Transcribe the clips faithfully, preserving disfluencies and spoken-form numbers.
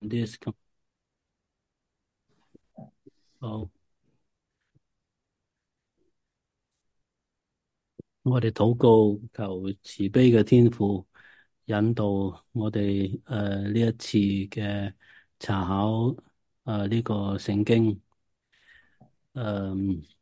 this 好，我哋禱告，求慈悲嘅天父引導我哋誒呢一次嘅查考誒呢、呃這個聖經。誒、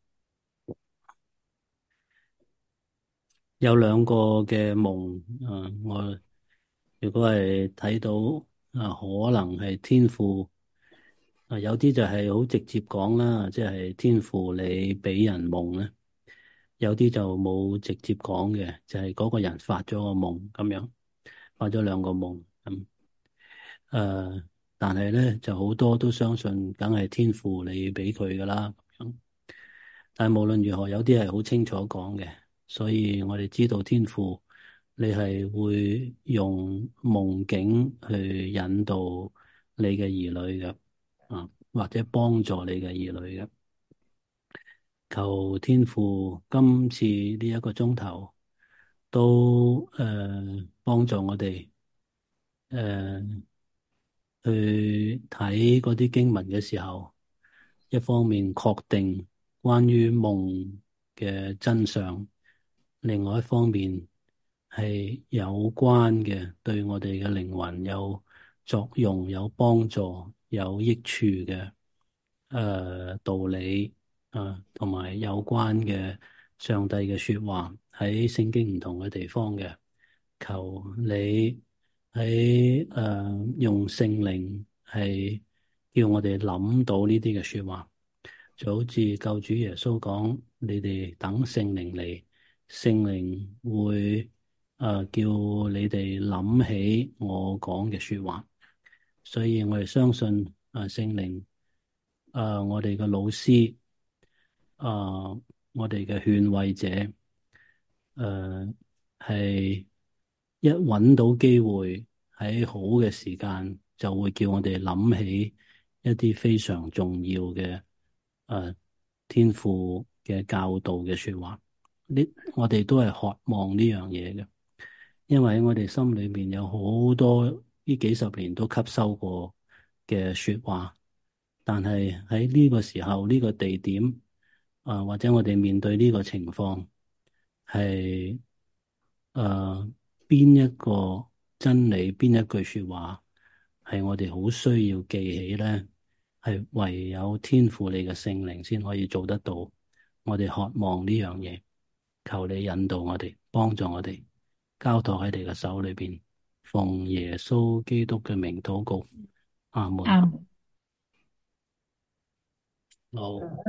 有兩個嘅夢，誒、呃、我如果係睇到誒、呃、可能係天父，啊、有啲就係好直接講啦，即係天父你俾人夢咧。有啲就冇直接講嘅，就係、是、嗰個人發咗個夢咁樣，發咗兩個夢咁。誒，但係咧就好多都相信，梗係天父你俾佢噶啦咁樣。但係無論如何，有啲係好清楚講嘅，所以我哋知道天父你係會用夢境去引導你嘅兒女嘅，啊，或者幫助你嘅兒女嘅。求天父今次呢一個鐘頭都誒、呃、幫助我哋誒、呃、去睇嗰啲經文嘅時候，一方面確定關於夢嘅真相，另外一方面係有關嘅對我哋嘅靈魂有作用、有幫助、有益處嘅誒、呃、道理啊，同埋有關嘅上帝嘅說話喺聖經唔同嘅地方嘅，求你喺誒、呃、用聖靈係叫我哋諗到呢啲嘅說話，就好似救主耶穌講：你哋等聖靈嚟，聖靈會誒、呃、叫你哋諗起我講嘅說話。所以我哋相信誒聖靈。誒、呃，我哋嘅老師，誒、呃，我哋嘅勸慰者，誒、呃，係一搵到機會喺好嘅時間，就會叫我哋諗起一啲非常重要嘅誒、呃、天父嘅教導嘅說話。呢，我哋都係渴望呢樣嘢嘅，因為喺我哋心裏面有好多呢幾十年都吸收過嘅說話。但係喺呢個時候、呢個地點啊、呃，或者我哋面對呢個情況，係誒邊一個真理、邊一句說話係我哋好需要記起咧？係唯有天父你嘅聖靈先可以做得到。我哋渴望呢樣嘢，求你引導我哋，幫助我哋，交託喺你嘅手裏邊，奉耶穌基督嘅名禱告，阿門。 啊， 好。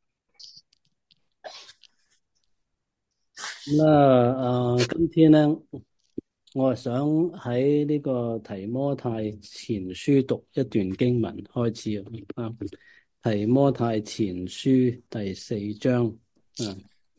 咁啦，誒，今天咧，我係想喺呢個提摩太前書讀一段經文開始啊。提摩太前書第四章，啊，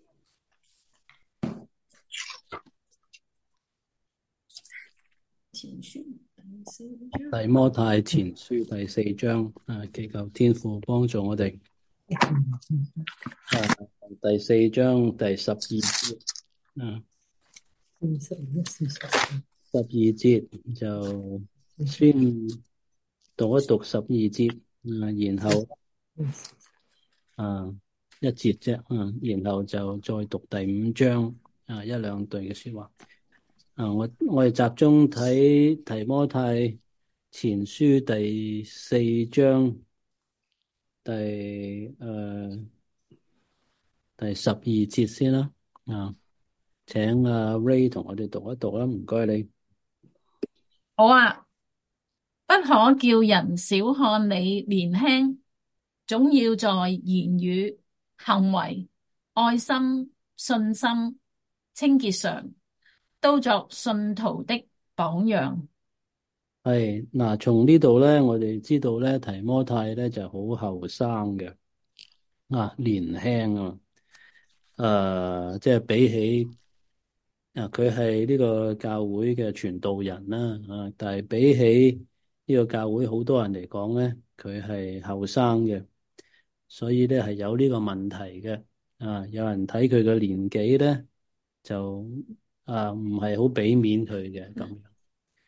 前書第四章。 提摩太前書第四章，啊，祈求天父幫助我哋。啊，第四章第十二節，啊， 十一四十十二節就先讀一讀十二節，啊，然後。啊，一節啫，嗯，然後就再讀第五章，啊，一兩段嘅說話。啊，我我哋集中睇提摩太前書第四章第誒、呃、第十二節先啦。啊，請阿 Ray 同我哋讀一讀啦，唔該你。 好啊，不可叫人小看你年輕，總要在言語、行為、愛心、信心、清潔上，都作信徒的榜樣。 係嗱，從呢度咧，我哋知道咧，提摩太咧就好後生嘅，啊，年輕啊。誒、呃，即係比起啊，佢係呢個教會嘅傳道人啦，啊，但係比起呢個教會好多人嚟講咧，佢係後生嘅，所以咧係有呢個問題嘅。啊，有人睇佢嘅年紀咧，就啊唔係好俾面佢嘅咁樣。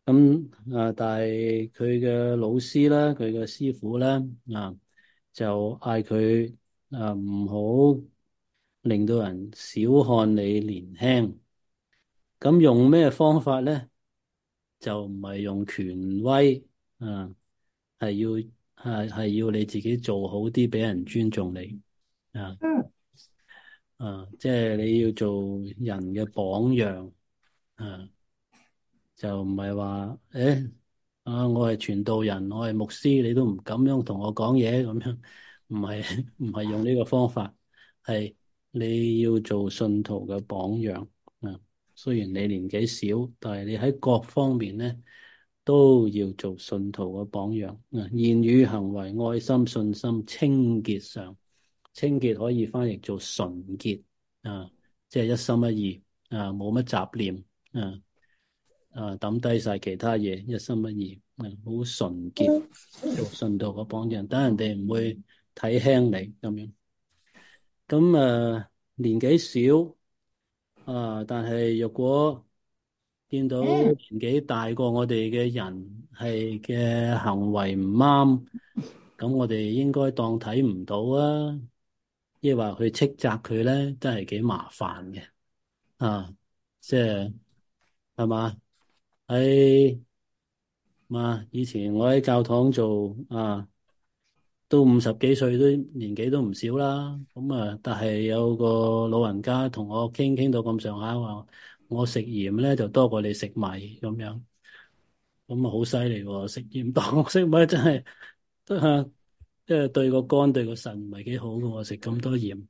咁啊，但係佢嘅老師啦，佢嘅師傅咧啊，就嗌佢啊唔好令到人小看你年輕。咁用咩方法咧？就唔係用權威啊，係要係係要你自己做好啲，俾人尊重你啊。啊，即係你要做人嘅榜樣啊。就唔係話誒啊，我係傳道人，我係牧師，你都唔咁樣同我講嘢咁樣，唔係唔係用呢個方法，係你要做信徒嘅榜樣啊。雖然你年紀小，但係你喺各方面咧都要做信徒嘅榜樣啊。言語、行為、愛心、信心、清潔上，清潔可以翻譯做純潔啊，即係一心一意啊，冇乜雜念啊。啊，抌低晒其他嘢，一心一意，啊，好純潔，做信徒嘅榜樣，等人哋唔會睇輕你咁樣。咁啊，年紀小啊，但係若果見到年紀大過我哋嘅人係嘅行為唔啱，咁我哋應該當睇唔到啊，亦或去斥責佢咧，真係幾麻煩嘅啊，即係係嘛喺。嘛，以前我喺教堂做啊，都五十幾歲，都年紀都唔少啦。咁啊，但係有個老人家同我傾傾到咁上下話，我食鹽咧就多過你食米咁樣。咁啊，好犀利喎！食鹽當我食米真係都係，即係對個肝對個腎唔係幾好嘅喎，食咁多鹽。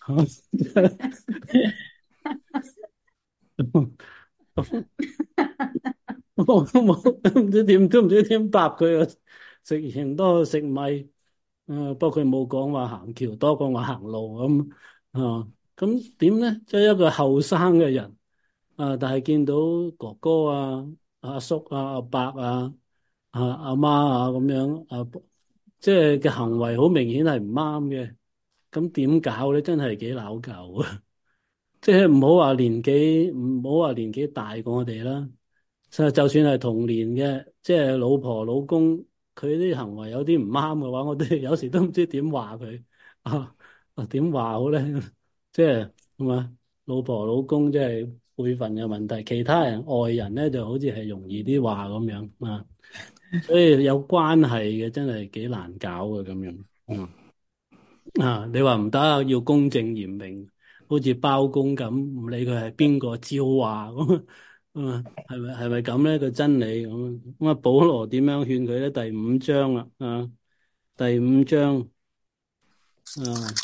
我都冇唔知點都唔知點答佢啊！食鹽多過食米，誒，不過佢冇講話行橋多過我行路咁啊。咁點咧？即係一個後生嘅人啊，但係見到哥哥啊、阿叔啊、阿伯啊、阿阿媽啊咁樣啊，即係嘅行為好明顯係唔啱嘅。咁點搞咧？真係幾拗舊啊！即係唔好話年紀，唔好話年紀大過我哋啦。就就算係同年嘅，即係老婆老公，佢啲行為有啲唔啱嘅話，我哋有時都唔知點話佢啊啊點話好咧？即係係嘛，老婆老公即係輩分嘅問題，其他人外人咧就好似係容易啲話咁樣啊。所以有關係嘅真係幾難搞嘅咁樣。嗯啊，你話唔得，要公正嚴明，好似包公咁，唔理佢係邊個照話咁啊，係咪係咪咁咧？個真理咁咁啊？保羅點樣勸佢咧？第五章啦，啊，第五章啊，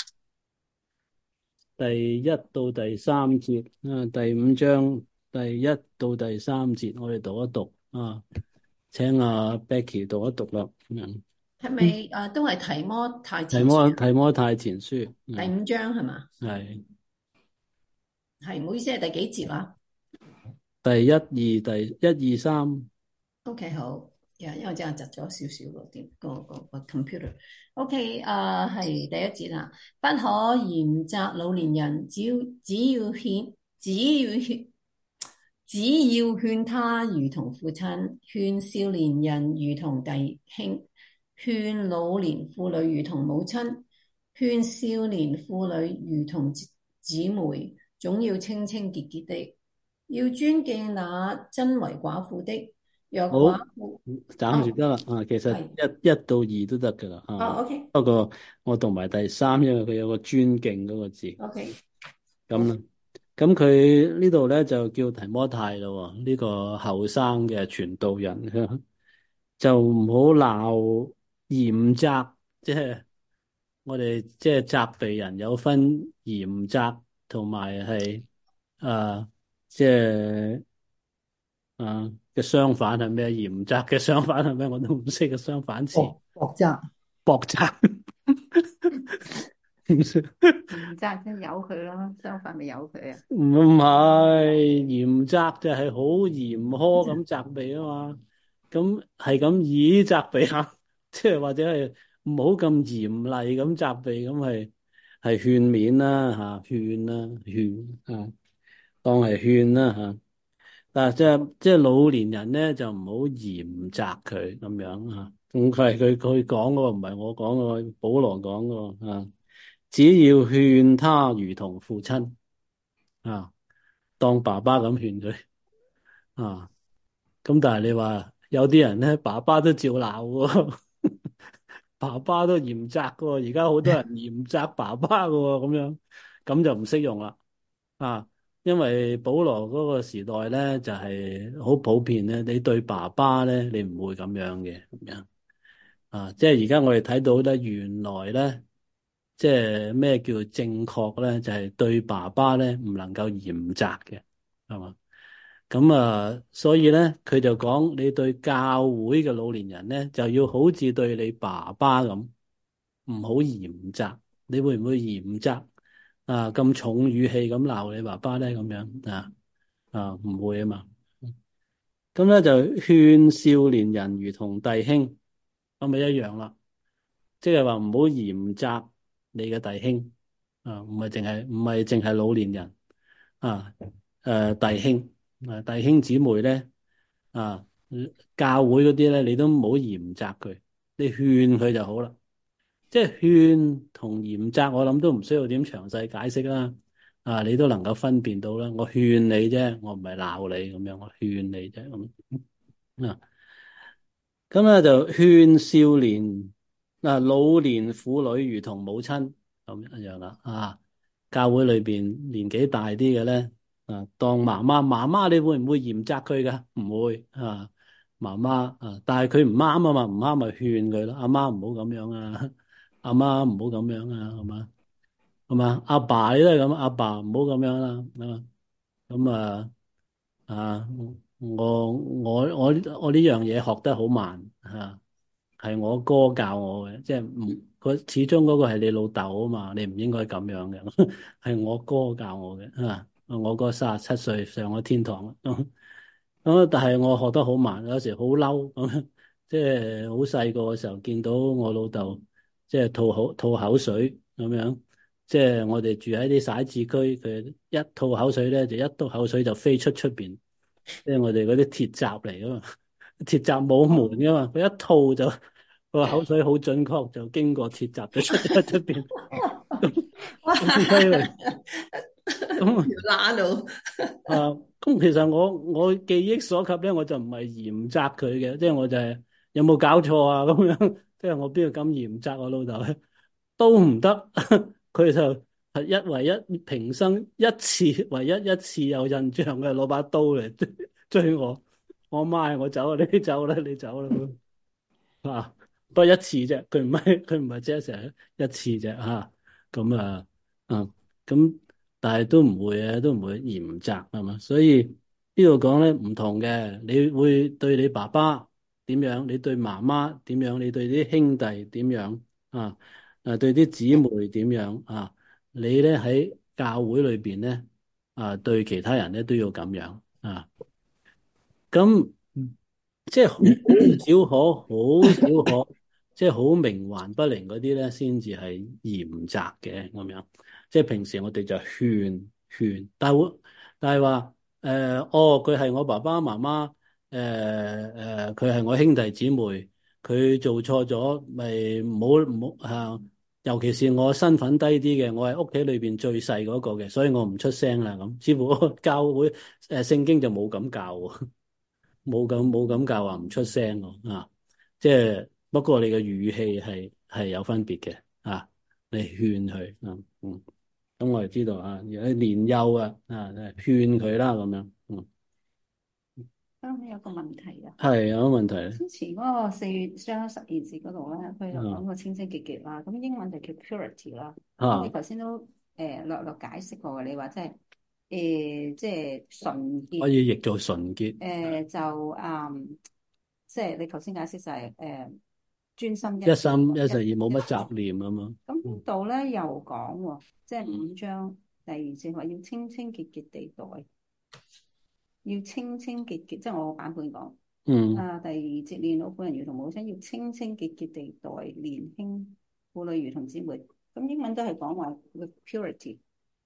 第一到第三節啊，第五章第一到第三節，我哋讀一讀啊，請阿 Becky 讀一讀啦。嗯， 係咪誒都係提摩太提前書啊？ 摩提摩太前書，嗯， 第五章係嘛？ 係係，唔好意思，係第幾節啊第一二第一二三。 ？OK，好，呀，因為我真係窒咗少少個電個個個 computer。OK，誒係第一節啦，不可嚴責老年人，只要只要勸只要勸只要勸他如同父親，勸少年人如同弟兄，勸老年婦女如同母親，勸少年婦女如同姊姊妹，總要清清潔潔的，要尊敬那真為寡婦的。若好， 寡婦，哦， 暫時得啦。啊，其實係， 一一到二都得噶啦。 哦啊， ，OK，OK， 不過我讀埋第三，因為佢有個尊敬嗰個字。咁好， 啦，咁佢呢度咧就叫提摩太咯。呢、個後生嘅傳道人，就唔好鬧嚴責，即係我哋即係責備人有分嚴責同埋係啊，即係。啊嘅相反係咩？嚴責嘅相反係咩？我都唔識嘅相反詞。 薄薄責， 駁責。 唔責即係由佢咯，相反咪由佢啊。 唔係嚴責就係好嚴苛咁責備啊嘛。咁係咁以責備下，即係或者係唔好咁嚴厲咁責備，咁係係勸勉啦吓，勸啦勸啊，當係勸啦吓。 嗱，即係即係老年人咧，就唔好嚴責佢咁樣啊。咁佢係佢佢講嘅，唔係我講嘅，保羅講嘅啊。只要勸他如同父親啊，當爸爸咁勸佢啊。咁但係你話有啲人咧，爸爸都照鬧喎，爸爸都嚴責嘅喎。而家好多人嚴責爸爸嘅喎，咁樣咁就唔識用啦啊。因為保羅嗰個時代咧，就係好普遍咧，你對爸爸咧，你唔會咁樣嘅咁樣啊。即係而家我哋睇到咧，原來咧，即係咩叫正確咧，就係對爸爸咧唔能夠嚴責嘅，係嘛？咁啊，所以咧，佢就講你對教會嘅老年人咧，就要好似對你爸爸咁，唔好嚴責。你會唔會嚴責啊？咁重語氣咁鬧你爸爸咧？咁樣啊？啊，唔會啊嘛。咁咧就勸少年人如同弟兄，咁咪一樣啦。即係話唔好嚴責你嘅弟兄啊，唔係淨係唔係淨係老年人啊。誒，弟兄啊，弟兄姊妹咧啊，教會嗰啲咧，你都唔好嚴責佢，你勸佢就好啦。即係勸同嚴責，我諗都唔需要點詳細解釋啦。啊，你都能夠分辨到啦。我勸你啫，我唔係鬧你咁樣，我勸你啫咁啊。咁咧就勸少年啊，老年婦女如同母親咁一樣啦。啊，教會裏邊年紀大啲嘅咧，啊，當媽媽，媽媽你會唔會嚴責佢噶？唔會啊，媽媽啊，但係佢唔啱啊嘛，唔啱咪勸佢咯。阿媽唔好咁樣啊，阿媽唔好咁樣啊，係嘛？係嘛？阿爸你都係咁，阿爸唔好咁樣啦。啊，咁啊啊，我我我我呢樣嘢學得好慢啊。係我哥教我嘅，即係唔佢始終嗰個係你老豆啊嘛，你唔應該咁樣嘅。係我哥教我嘅啊，我哥三十七歲上咗天堂啦。咁但係我學得好慢，有時好嬲咁，即係好細個嘅時候見到我老豆即係吐口吐口水咁樣，即係我哋住喺啲徙置區，佢一吐口水咧就一吐口水就飛出出邊，即係我哋嗰啲鐵閘嚟噶嘛。鐵閘冇門噶嘛，佢一吐就個口水好準確，就經過鐵閘就出咗出邊， 哇！ 咁犀利。咁條乸到， 啊，咁其實我我記憶所及咧，我就唔係嚴責佢嘅，即係我就係有冇搞錯啊咁樣，即係我邊度咁嚴責我老豆咧，都唔得。佢就係一唯一平生一次，唯一一次有印象嘅攞把刀嚟追追我。我媽，我走啊，你走啦，你走啦。啊，不過一次啫，佢唔係佢唔係即係成日一次啫吓。咁啊，啊咁，但係都唔會啊，都唔會嚴責係嘛。所以呢度講咧唔同嘅，你會對你爸爸點樣，你對媽媽點樣，你對啲兄弟點樣啊？誒，對啲姊妹點樣啊？你咧喺教會裏邊咧啊，對其他人咧都要咁樣啊。咁即係好少可，好少可，即係好冥頑不靈嗰啲咧，先至係嚴責嘅咁樣。即係平時我哋就勸勸，但係會，但係話誒，哦，佢係我爸爸媽媽，誒誒，佢係我兄弟姊妹，佢做錯咗，咪唔好唔好啊。尤其是我身份低啲嘅，我係屋企裏邊最細嗰個嘅，所以我唔出聲啦。咁，似乎教會誒聖經就冇咁教喎。冇咁冇咁教話唔出聲喎啊！即係不過你嘅語氣係係有分別嘅啊，你勸佢啊，嗯，咁我哋知道啊，如果年幼啊啊，勸佢啦咁樣，嗯， 啱啱有個問題啊， 係有乜問題咧？ 之前嗰個四月章十二節嗰度咧，佢就講個清清潔潔啦，咁英文就叫 purity 啦。咁你啊， 頭先都誒略略解釋過嘅，你話即係誒即係純潔， 可以譯做純潔， 誒就誒即係你頭先解釋就係誒專心一心一一實而冇乜一雜念咁嘛。 咁呢度咧又講喎，即係五章第二節話要清清潔潔地待，要清清潔潔，即係我個版本講。 嗯啊，第二節練老婦人如同母親，要清清潔潔地待年輕婦女如同姊妹。咁英文都係講話 with purity。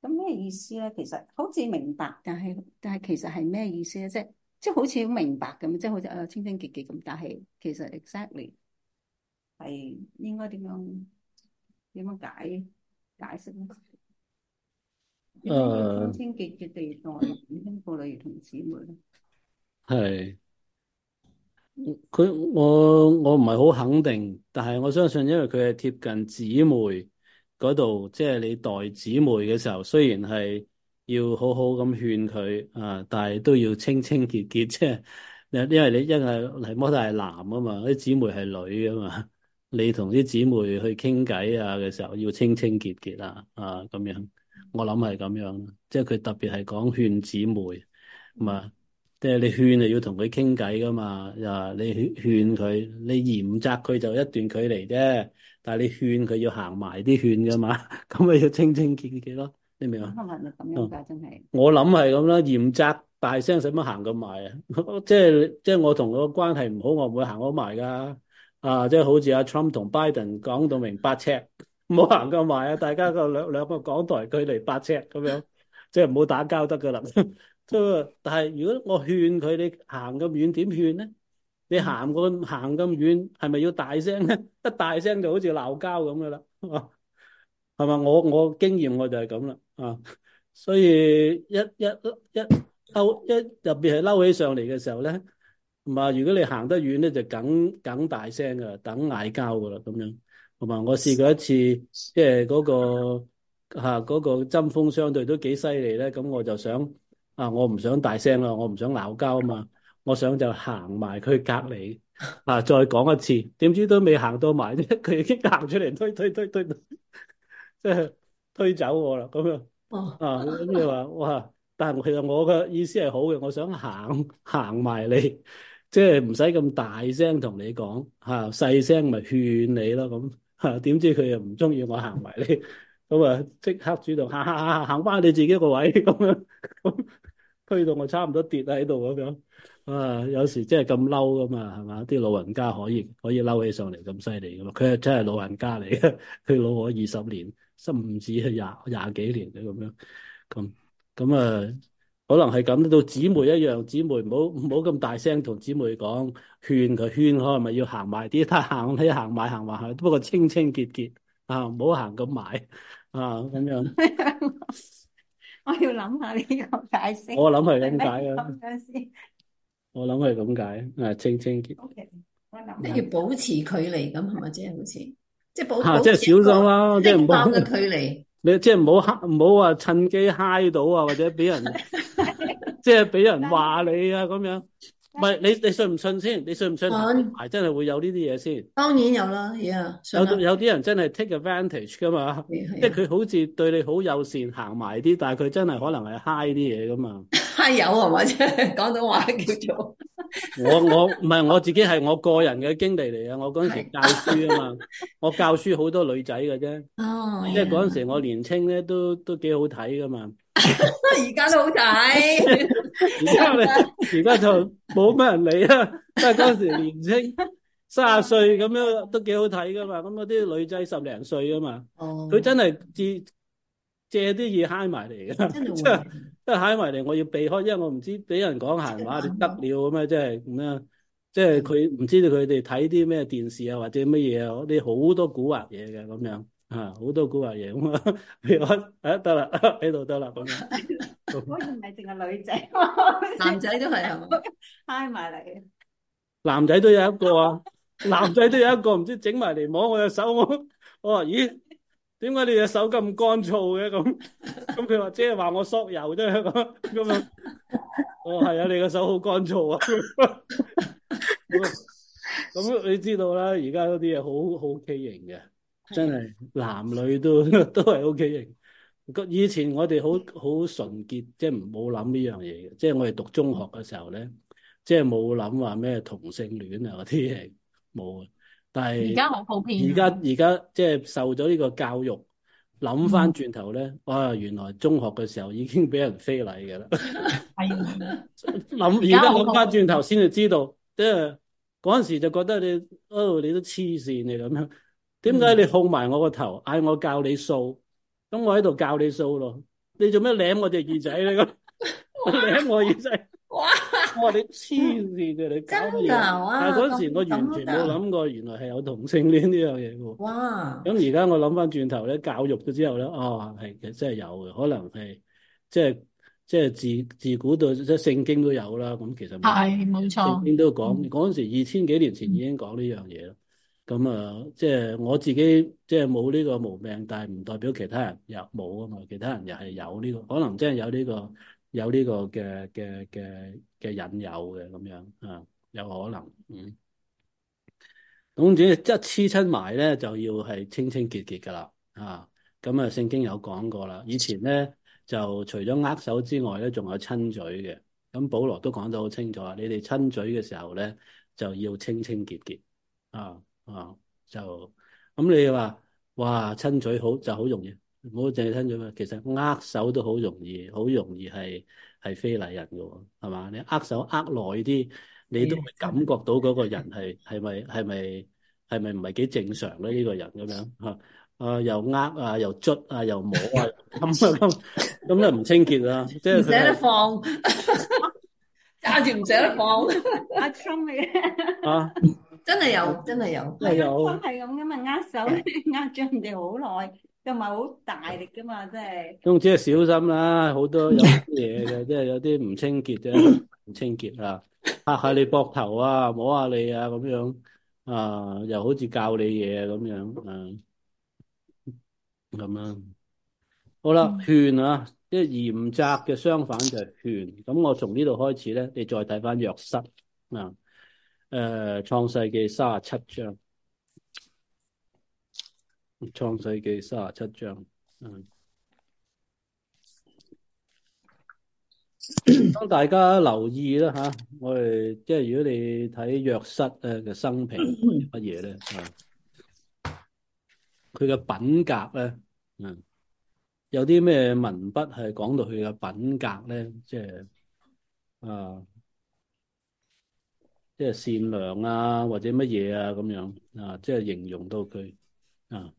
咁咩意思咧？其實好似明白，但係但係其實係咩意思咧？即係即係好似好明白咁，即係好似誒清清潔潔咁，但係其實 exactly 係應該點樣點樣解解釋咧？點解要清誒清潔潔地待弟兄婦女如同姊妹咧？ 係。佢我我唔係好肯定，但係我相信，因為佢係貼近姊妹嗰度，即係你待姊妹嘅時候，雖然係要好好咁勸佢啊，但係都要清清潔潔，即係因為你因為提摩太係男啊嘛，啲姊妹係女啊嘛，你同啲姊妹去傾偈啊嘅時候要清清潔潔啊啊咁樣，我諗係咁樣，即係佢特別係講勸姊妹，嘛。即係你勸就要同佢傾偈噶嘛，啊你勸佢，你嚴責佢就一段距離啫，但係你勸佢要行埋啲勸噶嘛，咁咪要清清潔潔咯，你明嘛？ 可能係咁樣嗯， 㗎，真係。 我諗係咁啦，嚴責大聲使乜行咁埋啊？即係即係我同佢個關係唔好，我唔會行咁埋噶。啊，即係好似阿 Trump 同 Biden 講到明八尺，唔好行咁埋啊！大家個兩兩個港台距離八尺咁樣，即係唔好打交得噶啦。即係，但係如果我勸佢，你行咁遠點勸咧？你行個行咁遠，係咪要大聲咧？一大聲就好似鬧交咁噶啦，係嘛？我我經驗我就係咁啦，啊，所以一一一嬲一特別係嬲起上嚟嘅時候咧，唔係如果你行得遠咧，就梗梗大聲噶，等嗌交噶啦咁樣，係嘛？我試過一次，即係嗰個嚇嗰個針鋒相對都幾犀利咧，咁我就想。啊！我唔想大聲啦，我唔想鬧交啊嘛，我想就行埋佢隔離啊，再講一次，點知都未行到埋啫，佢已經行出嚟推推推推，即係推走我啦咁樣哦， 啊！咁你話哇，但係其實我嘅意思係好嘅，我想行行埋你，即係唔使咁大聲同你講嚇，細聲咪勸你咯咁嚇，點知佢又唔中意我行埋你，咁啊即刻主動行行行行翻你自己個位咁樣咁。推到我差唔多跌喺度咁樣，啊！有時真係咁嬲噶嘛，係嘛？啲老人家可以可以嬲起上嚟咁犀利噶嘛？佢係真係老人家嚟嘅，佢老我二十年，甚唔止係廿廿幾年嘅咁樣，咁咁啊，可能係咁。到姊妹一樣，姊妹唔好唔好咁大聲同姊妹講，勸佢勸佢，係咪要行埋啲？但行起行埋行埋去，不過清清潔潔啊，唔好行咁埋啊，咁樣。 我要諗下呢個解釋， 我諗係咁解咁啊， 樣先。 我諗係咁解啊，清清潔。 O.K. 我諗即係下。 要保持距離咁係咪？即係好似即係保吓， 保即係小心持一個啦，即係唔好適當嘅距離。 你即係唔好蝦唔好話趁機嗨到啊，或者俾人即係俾人話你啊咁樣。唔係你你信唔信先？你信唔信行啊， 埋真係會有呢啲嘢先？ 當然有啦，呀，信有啦， 有啲人真係 take advantage 噶嘛， 係係啊， 即係佢好似對你好友善行埋啲，但係佢真係可能係嗨啲嘢噶嘛。 係有係嘛？即係廣東話叫做我我唔係我自己係我個人嘅經歷嚟啊！我嗰陣時教書啊嘛，我教書好多女仔嘅啫。 哦， 即係嗰陣時我年青咧，都都幾好睇噶嘛。 而家都好睇， 而家你而家就冇乜人理啦。即係嗰陣時年青，卅歲咁樣都幾好睇噶嘛。咁嗰啲女仔十零歲啊嘛， 哦， 佢真係借借啲嘢揩埋嚟噶， 真係即係會即係揩埋嚟，我要避開，因為我唔知俾人講閒話，你得了咁樣，即係咁樣。即係佢唔知道佢哋睇啲咩電視啊，或者乜嘢啊，啲好多蠱惑嘢嘅咁樣。啊，好多蠱惑嘢咁啊！譬如我誒得啦，喺度得啦咁樣。 果然唔係淨係女仔， 男仔都係係嘛？ 揩埋嚟。 男仔都有一個啊，男仔都有一個，唔知整埋嚟摸我隻手，我我話咦，點解你隻手咁乾燥嘅咁？咁佢話即係話我索油啫咁咁樣。我係啊，你個手好乾燥啊！咁你知道啦，而家嗰啲嘢好好畸形嘅。真係男女都都係 O K 型。以前我哋好好純潔，即係冇諗呢樣嘢嘅。即係我哋讀中學嘅時候咧，即係冇諗話咩同性戀啊嗰啲嘢冇。但係而家好普遍。 而家而家即係受咗呢個教育，諗翻轉頭咧，哇！原來中學嘅時候已經俾人非禮嘅啦。 係諗而家諗翻轉頭先至知道，即係嗰陣時就覺得你哦，你都黐線嘅咁樣。點解你控埋我個頭，嗌我教你數？咁我喺度教你數咯。 你做咩舐我隻耳仔咧？咁舐我耳仔。 哇！ 我話你黐線嘅，你搞乜真嘢？ 㗎，哇！ 但係嗰時咁我完全冇咁都得， 諗過，原來係有同性戀呢樣嘢喎。 哇！ 咁而家我諗翻轉頭咧，教育咗之後咧，哦，係其實真係有嘅，可能係即係即係自自古到即係聖經都有啦。咁其實冇係冇錯。 聖經都講嗯嗰陣時二千幾年前已經講呢樣嘢啦。咁啊，即係我自己即係冇呢個毛病，但係唔代表其他人又冇啊嘛。其他人又係有呢個，可能真係有呢個有呢個嘅嘅嘅嘅引誘嘅咁樣啊，有可能嗯。總之一黐親埋咧，就要係清清潔潔噶啦啊！咁啊，聖經有講過啦。以前咧就除咗握手之外咧，仲有親嘴嘅。咁保羅都講得好清楚啊！你哋親嘴嘅時候咧，就要清清潔潔啊啊！就咁你話哇親嘴好就好容易，唔好淨係親嘴嘛。其實握手都好容易，好容易係係非禮人嘅喎，係嘛？你握手握耐啲。你都會感覺到嗰個人係係咪係咪係咪唔係幾正常咧？呢個人咁樣嚇啊，又呃啊，又捽啊，又摸啊，咁啊咁咁咧唔清潔啊！即係唔捨得佢係放，揸住唔捨得放， 阿 Trump 嘅啊， 真係有，真係有。 真係有 ，Trump 係咁噶嘛，握手握咗人哋好耐，又唔係好大力噶嘛，真係。 總之係小心啦，好多有啲嘢嘅，即係有啲唔清潔嘅，唔清潔啊，拍下你膊頭啊，摸下你啊，咁樣啊，又好似教你嘢咁樣啊，咁啊。好啦， 嗯勸啊，即係嚴責嘅相反就係勸。咁我從呢度開始咧，你再睇翻約瑟啊，誒，創世記三十七章，創世記三十七章，嗯，當大家留意啦吓，我哋即係如果你睇約瑟誒嘅生平乜嘢咧啊，佢嘅品格咧，嗯，有啲咩文筆係講到佢嘅品格咧，即係啊。即係善良啊，或者乜嘢啊咁樣啊，即係形容到佢啊。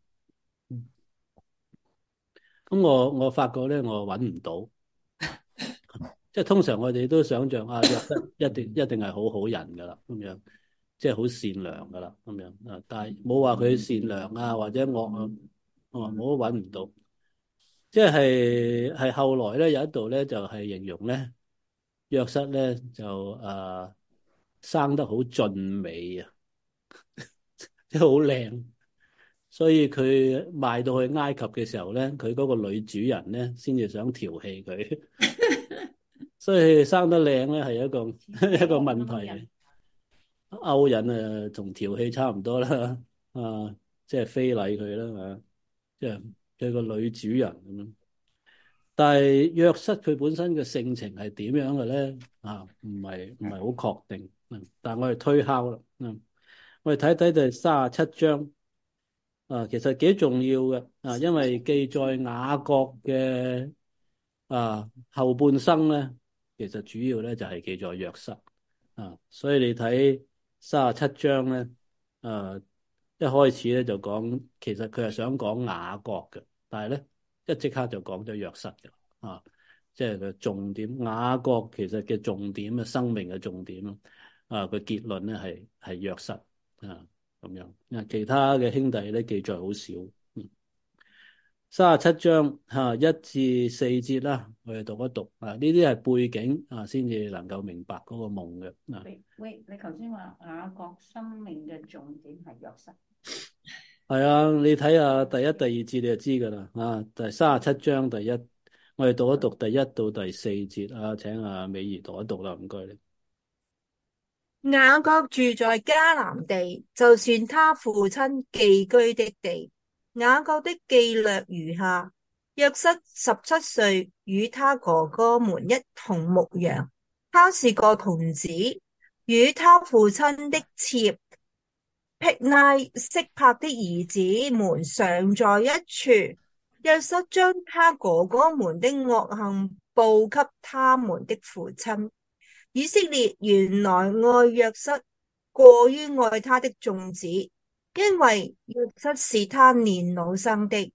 咁我我發覺咧，我揾唔到，即係通常我哋都想象啊，約瑟一定一定係好好人噶啦，咁樣即係好善良噶啦，咁樣啊。但係冇話佢善良啊，或者惡啊，我我都揾唔到。即係係後來咧有一度咧就係形容咧約瑟咧就誒生得好俊美啊，即係好靚。所以佢賣到去埃及嘅時候咧，佢嗰個女主人咧先至想調戲佢，所以生得靚咧係一個一個問題。勾引啊，同調戲差唔多啦，啊，即係非禮佢啦，啊，即係佢個女主人咁樣。但係約瑟佢本身嘅性情係點樣嘅咧？啊，唔係唔係好確定。嗯，但係我哋推敲啦。嗯，我哋睇睇第三十七章。啊，其實幾重要嘅啊，因為記載雅各嘅啊後半生咧，其實主要咧就係記載約瑟啊，所以你睇三十七章咧，啊一開始咧就講，其實佢係想講雅各嘅，但係咧一即刻就講咗約瑟嘅啊，即係佢重點雅各其實嘅重點啊，生命嘅重點啊，個結論咧係係約瑟啊。咁樣，啊，其他嘅兄弟咧記載好少。嗯，三十七章吓一至四節啦，我哋讀一讀啊。呢啲係背景啊，先至能夠明白嗰個夢嘅。啊， 喂喂，你頭先話雅各生命嘅重點係約瑟， 係啊，你睇下第一、第二節你就知噶啦。啊，第三十七章第一，我哋讀一讀第一到第四節啊，請阿美儀讀一讀啦，唔該你。 雅各住在迦南地，就算他父親寄居的地。雅各的記略如下：約瑟十七歲，與他哥哥們一同牧羊。他是個童子，與他父親的妾辟拉、色柏的兒子們常在一處。約瑟將他哥哥們的惡行報給他們的父親。以色列原來愛約瑟過於愛他的眾子，因為約瑟是他年老生的。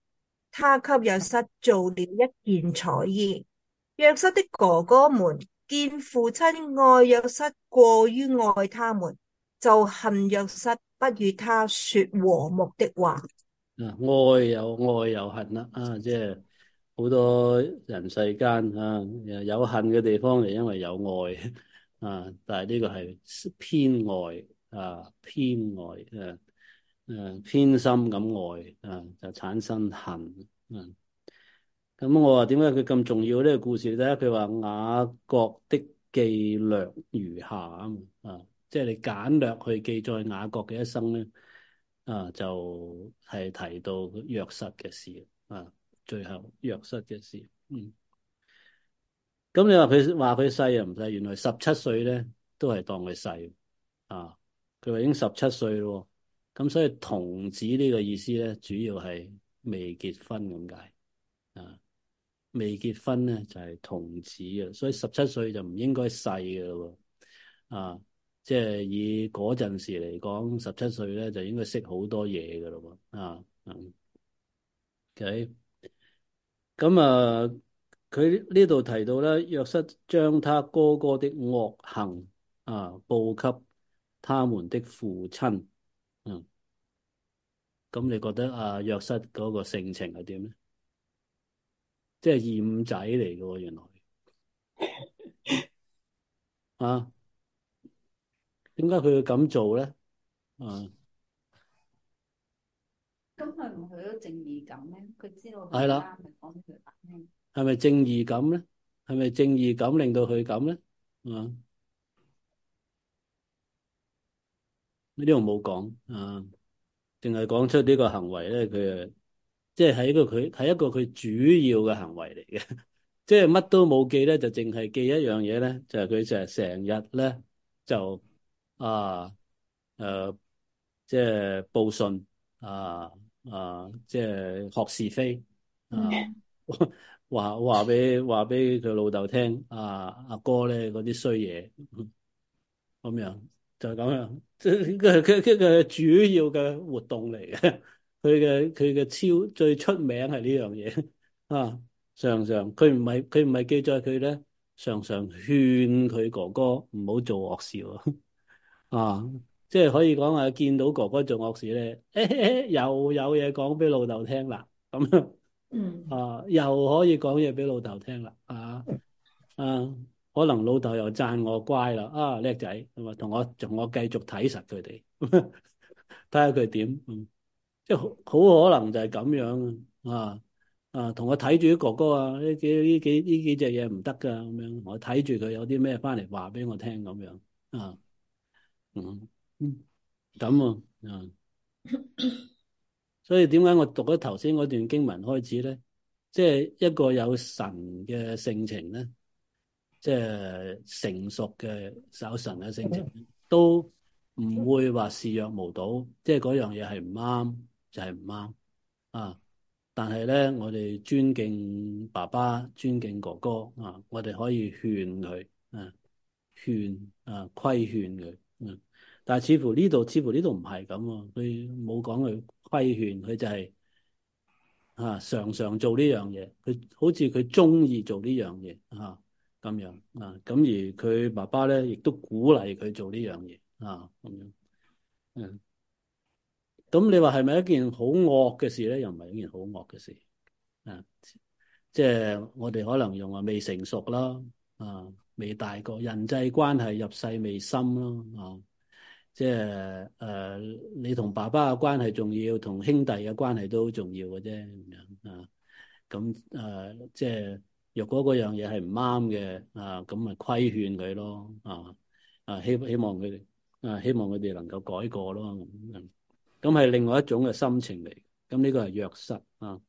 他給約瑟做了一件彩衣。約瑟的哥哥們見父親愛約瑟過於愛他們，就恨約瑟，不與他說和睦的話。 啊，愛有愛有恨啦，啊，即係好多人世間啊，有恨嘅地方係因為有愛啊，但係呢個係偏愛啊，偏愛誒誒偏心咁愛啊，就產生恨啊。咁我話點解佢咁重要呢個故事咧？佢話雅各的記略如下啊，啊，即係你簡略去記載雅各嘅一生咧。啊，就係、是、提到約瑟嘅事啊，最後約瑟嘅事。嗯，咁你話佢話佢細又唔細，原來十七歲咧都係當佢細啊。佢話已經十七歲咯，咁所以童子呢個意思咧，主要係未結婚咁解啊。未結婚咧就係、是、童子啊，所以十七歲就唔應該細嘅咯啊。即係以嗰陣時嚟講，十七歲咧就應該識好多嘢㗎咯喎，啊，嗯，OK，咁啊，佢呢度提到咧，約瑟將他哥哥的惡行啊報給他們的父親，嗯，咁你覺得啊約瑟嗰個性情係點咧？即係二五仔嚟嘅喎，原來啊，點解佢要咁做咧？啊？ 咁佢唔佢都正義感咧？佢知道佢係啦， 啱，咪講俾佢聽。 係咪正義感咧？係咪正義感令到佢咁咧？啊，呢度冇講啊，淨係講出呢個行為咧，佢誒，即係係一個佢係一個佢主要嘅行為嚟嘅，即係乜都冇記咧，就淨係記一樣嘢咧，就係佢成日成日咧就啊誒，即係報信啊啊，即係學是非啊。 嗯話話俾話俾佢老豆聽，啊阿哥咧嗰啲衰嘢咁樣，就係咁樣，即係佢佢佢嘅主要嘅活動嚟嘅。佢嘅佢嘅超最出名係呢樣嘢啊！常常佢唔係佢唔係記載佢咧，常常勸佢哥哥唔好做惡事喎啊！即係可以講啊，見到哥哥做惡事咧，又有嘢講俾老豆聽啦，咁樣。 嗯啊，又可以講嘢俾老豆聽啦，啊啊，可能老豆又讚我乖啦，啊叻仔，咁啊同我同我繼續睇實佢哋，睇下佢點，嗯，即係好好可能就係咁樣啊啊，同我睇住啲哥哥啊，呢幾呢幾呢幾隻嘢唔得噶，咁樣我睇住佢有啲咩翻嚟話俾我聽咁樣啊，嗯嗯，咁啊啊，所以點解我讀咗頭先嗰段經文開始咧？即係一個有神嘅性情咧，即係成熟嘅有神嘅性情，都唔會話視若無睹，即係嗰樣嘢係唔啱就係唔啱啊！但係咧，我哋尊敬爸爸，尊敬哥哥啊，我哋可以勸佢啊，勸啊，規勸佢，嗯，但係似乎呢度似乎呢度唔係咁喎，佢冇講佢規勸，佢就係。啊，常常做呢樣嘢，佢好似佢中意做呢樣嘢啊，咁樣啊，咁而佢爸爸咧，亦都鼓勵佢做呢樣嘢啊，咁樣，嗯，咁你話係咪一件好惡嘅事咧？又唔係一件好惡嘅事啊，即係我哋可能用話未成熟啦，啊，未大個，人際關係入世未深咯，啊，即係誒、呃，你同爸爸嘅關係重要，同兄弟嘅關係都好重要嘅啫，咁樣啊。咁誒、呃，即係若果嗰樣嘢係唔啱嘅，啊，咁咪規勸佢咯，啊，啊希希望佢哋，啊希望佢哋能夠改過咯，咁咁係另外一種嘅心情嚟。咁呢個係約瑟啊，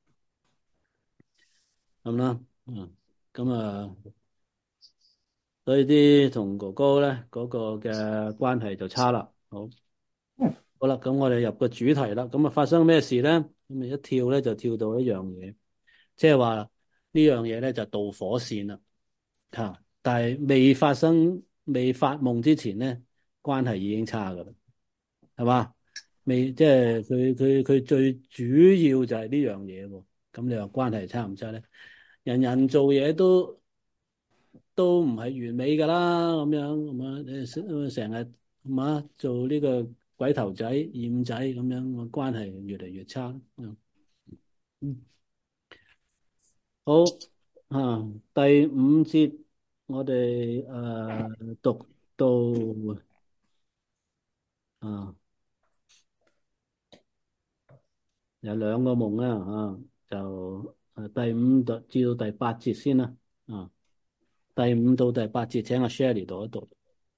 咁啦，嗯，咁啊，所以啲同哥哥咧嗰、個嘅關係就差啦。好，好啦，咁我哋入個主題啦。咁啊，發生咩事咧？咁啊，一跳咧就跳到一樣嘢。即係話呢樣嘢咧就導火線啦，吓！但係未發生、未發夢之前咧，關係已經差噶啦，係嘛？未即係佢佢佢最主要就係呢樣嘢喎， 咁你話關係差唔差咧？人人做嘢都都唔係完美㗎啦，咁樣咁啊，你成日係嘛做呢個鬼頭仔、厭仔咁樣，個關係越嚟越差。嗯，好啊，第五節我哋誒、呃、讀到啊有兩個夢啦啊，就誒第五到至到第八節先啦啊，第五到第八節請阿 Sherry 讀一讀。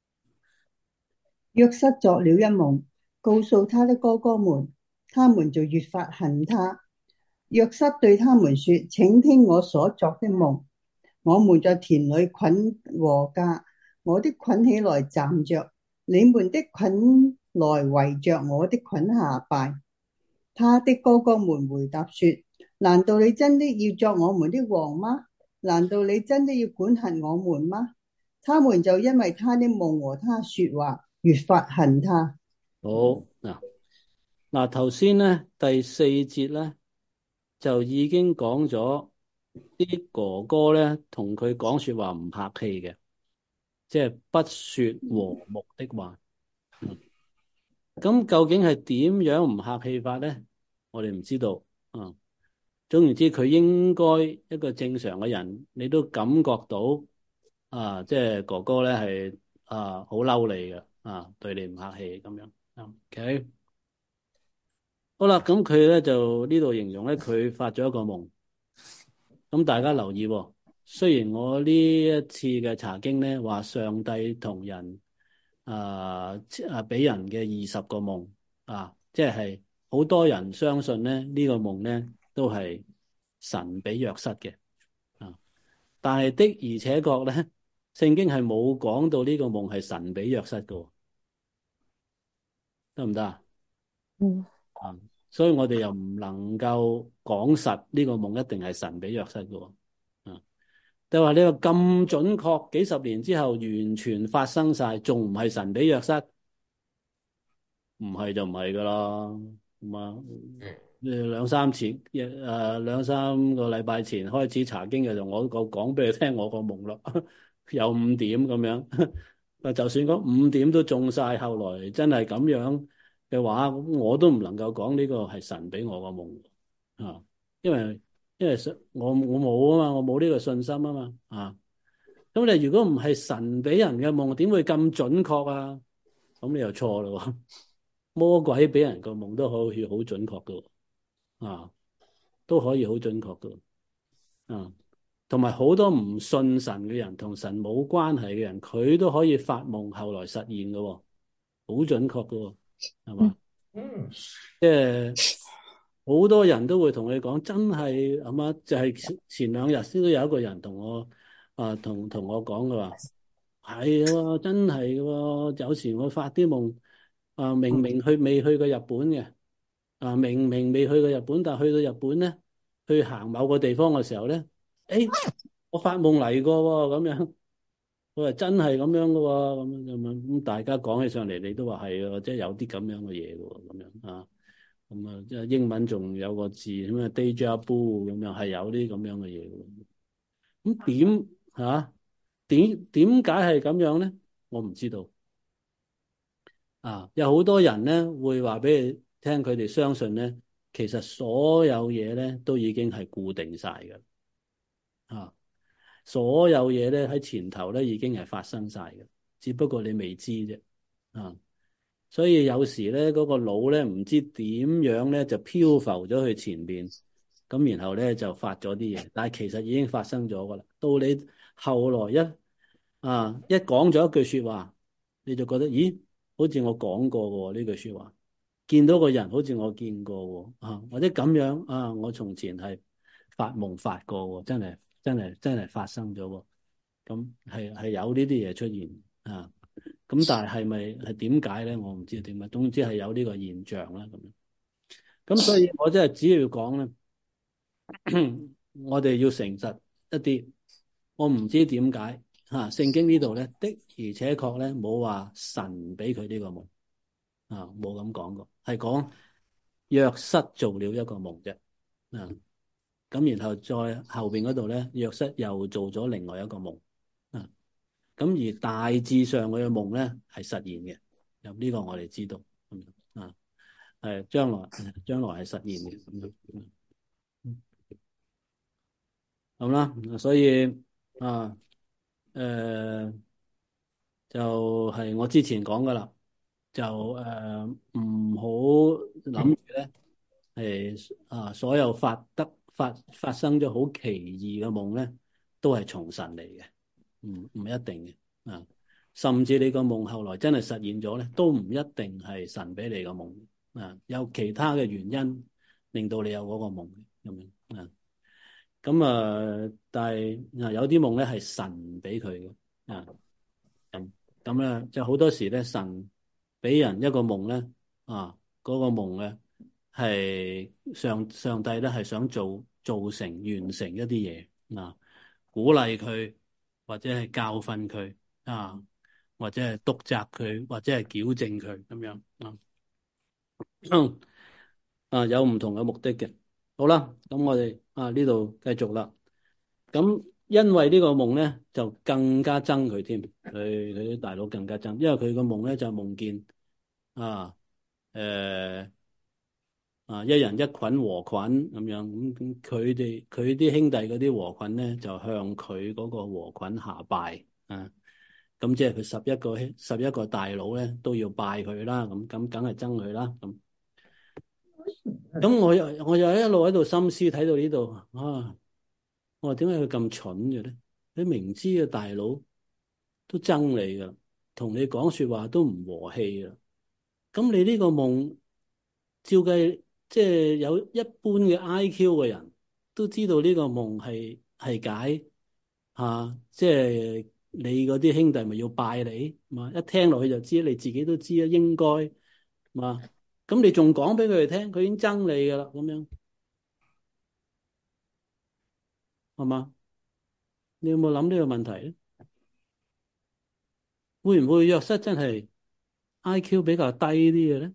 約瑟作了一夢，告訴他的哥哥們，他們就越發恨他。約瑟對他們說：請聽我所作的夢。我們在田裏捆禾稼，我的捆起來站着，你們的捆來圍着我的捆下拜。他的哥哥們回答說：難道你真的要作我們的王嗎？難道你真的要管轄我們嗎？他們就因為他的夢和他說話，越發恨他。 好嗱嗱，頭先咧第四節咧就已經講咗啲哥哥咧同佢講說話唔客氣嘅，即係不說和睦的話。嗯，咁究竟係點樣唔客氣法咧？我哋唔知道。啊，總言之，佢應該一個正常嘅人，你都感覺到啊，即係哥哥咧係啊好嬲你嘅啊，對你唔客氣咁樣。OK。好啦，咁佢咧就呢度形容咧，佢發咗一個夢。咁大家留意喎，雖然我呢一次嘅查經咧話上帝同人啊啊俾人嘅二十個夢啊，即係好多人相信咧呢個夢咧都係神俾約瑟嘅啊，但係的而且確咧，聖經係冇講到呢個夢係神俾約瑟嘅，得唔得啊？嗯啊。所以我哋又唔能夠講實呢個夢一定係神俾約瑟嘅，啊！就話呢個咁準確，幾十年之後完全發生晒，仲唔係神俾約瑟？唔係就唔係噶啦，咁啊，兩三次，誒兩三個禮拜前開始查經嘅時候，我我講俾你聽我個夢咯，有五點咁樣，啊就算嗰五點都中晒，後來真係咁樣嘅話，我都唔能夠講呢個係神俾我個夢啊，因為因為我我冇啊嘛，我冇呢個信心啊嘛啊，咁你如果唔係神俾人嘅夢，點會咁準確啊？咁你又錯咯，魔鬼俾人個夢都可以好準確噶，啊，都可以好準確噶，啊，同埋好多唔信神嘅人，同神冇關係嘅人，佢都可以發夢，後來實現噶，好準確噶。係嘛？嗯，即係好多人都會同你講，真係係嘛？就係、是、前兩日先都有一個人同我啊，同同我講嘅話，係喎，真係嘅喎。有時我發啲夢啊，明明去未去過日本嘅啊，明明未去過日本，但係去到日本咧，去行某個地方嘅時候咧，誒，我發夢嚟過喎，咁樣。佢話真係咁樣嘅喎，咁樣咁樣咁大家講起上嚟，你都話係啊，即係有啲咁樣嘅嘢嘅喎，咁樣啊，咁啊，即係英文仲有個字咁啊，déjà vu 咁樣係有啲咁樣嘅嘢嘅。咁點嚇？點點解係咁樣咧？我唔知道。啊，有好多人咧會話俾你聽，佢哋相信咧，其實所有嘢咧都已經係固定晒嘅。啊。所有嘢咧喺前頭咧已經係發生晒嘅，只不過你未知啫啊！所以有時咧嗰個腦咧唔知點樣咧就漂浮咗去前邊，咁然後咧就發咗啲嘢，但係其實已經發生咗噶啦。到你後來一啊一講咗一句說話，你就覺得咦，好似我講過嘅呢句說話，見到個人好似我見過啊，或者咁樣啊，我從前係發夢發過，真係。真係真係發生咗喎，咁係係有呢啲嘢出現啊，咁但係係咪係點解咧？我唔知點解，總之係有呢個現象啦咁樣。咁所以我真係只要講咧，我哋要誠實一啲。我唔知點解嚇聖經呢度咧的而且確咧冇話神俾佢呢個夢啊，冇咁講過，係講約瑟做了一個夢啫啊。 咁然後再後邊嗰度咧，約瑟又做咗另外一個夢啊。咁而大致上佢嘅夢咧係實現嘅，咁呢個我哋知道咁樣啊，係將來將來係實現嘅咁樣。咁啦，所以啊，誒、呃，就係、是、我之前講噶啦，就誒唔好諗住咧，係啊，所有發得發發生咗好奇異嘅夢咧，都係從神嚟嘅，唔唔一定嘅啊。甚至你個夢後來真係實現咗咧，都唔一定係神俾你嘅夢啊，有其他嘅原因令到你有嗰個夢咁樣啊。咁啊，但係啊，有啲夢咧係神俾佢嘅啊，咁咁咧，就好多時咧，神俾人一個夢咧啊，嗰個夢咧係上上帝咧係想做做成完成一啲嘢啊，鼓勵佢或者係教訓佢啊，或者係督責佢，或者係矯正佢咁樣啊。啊，有唔同嘅目的嘅。好啦，咁我哋啊呢度繼續啦。咁因為呢個夢咧，就更加憎佢添，佢佢啲大佬更加憎，因為佢個夢咧就夢見啊，誒、呃、啊，一人一捆禾捆咁樣，咁佢哋佢啲兄弟嗰啲禾捆咧就向佢嗰個禾捆下拜啊，咁即係佢十一個十一個大佬咧都要拜佢啦，咁咁梗係憎佢啦，咁咁我又我又一路喺度心思睇到呢度啊。我話點解佢咁蠢嘅咧？你明知嘅大佬都憎你噶，同你講說話都唔和氣啊！咁你呢個夢，照計即係有一般嘅 I Q 嘅人都知道呢個夢係係解吓，即係你嗰啲兄弟咪要拜你嘛？一聽落去就知，你自己都知啊，應該嘛？咁你仲講俾佢哋聽，佢已經憎你噶啦，咁樣係嘛？你有冇諗呢個問題咧？會唔會約瑟真係 I Q 比較低啲嘅咧？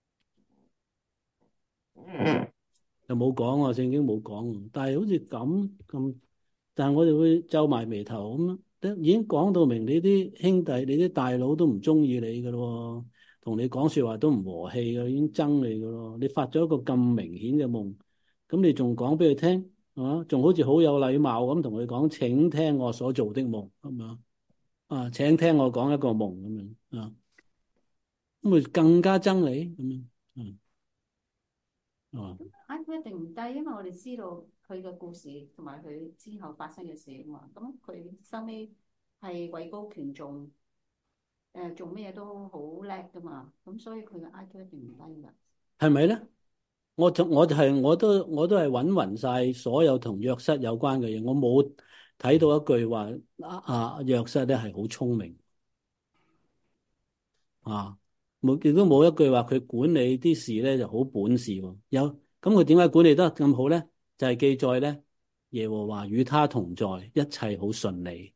又冇講喎，聖經冇講喎。但係好似咁咁，但係我哋會皺埋眉頭咁樣，已經講到明你啲兄弟、你啲大佬都唔中意你噶咯，同你講說話都唔和氣噶，已經憎你噶咯。你發咗一個咁明顯嘅夢，咁你仲講俾佢聽，係嘛？仲好似好有禮貌咁同佢講，請聽我所做的夢，係嘛？啊，請聽我講一個夢咁樣啊。咁會更加憎你咁樣，嗯，哦， I Q 一定唔低，因為我哋知道佢嘅故事同埋佢之後發生嘅事啊嘛。咁佢收尾係位高權重，誒、呃、做咩嘢都好叻噶嘛。咁所以佢嘅 I Q 一定唔低噶。 係咪咧？我就我就係我都我都係揾勻晒所有同約瑟有關嘅嘢，我冇睇到一句話啊啊約瑟咧係好聰明啊，冇亦都冇一句話佢管理啲事咧就好本事喎。有咁佢點解管理得咁好咧？就係、是、記載咧，耶和華與他同在，一切好順利。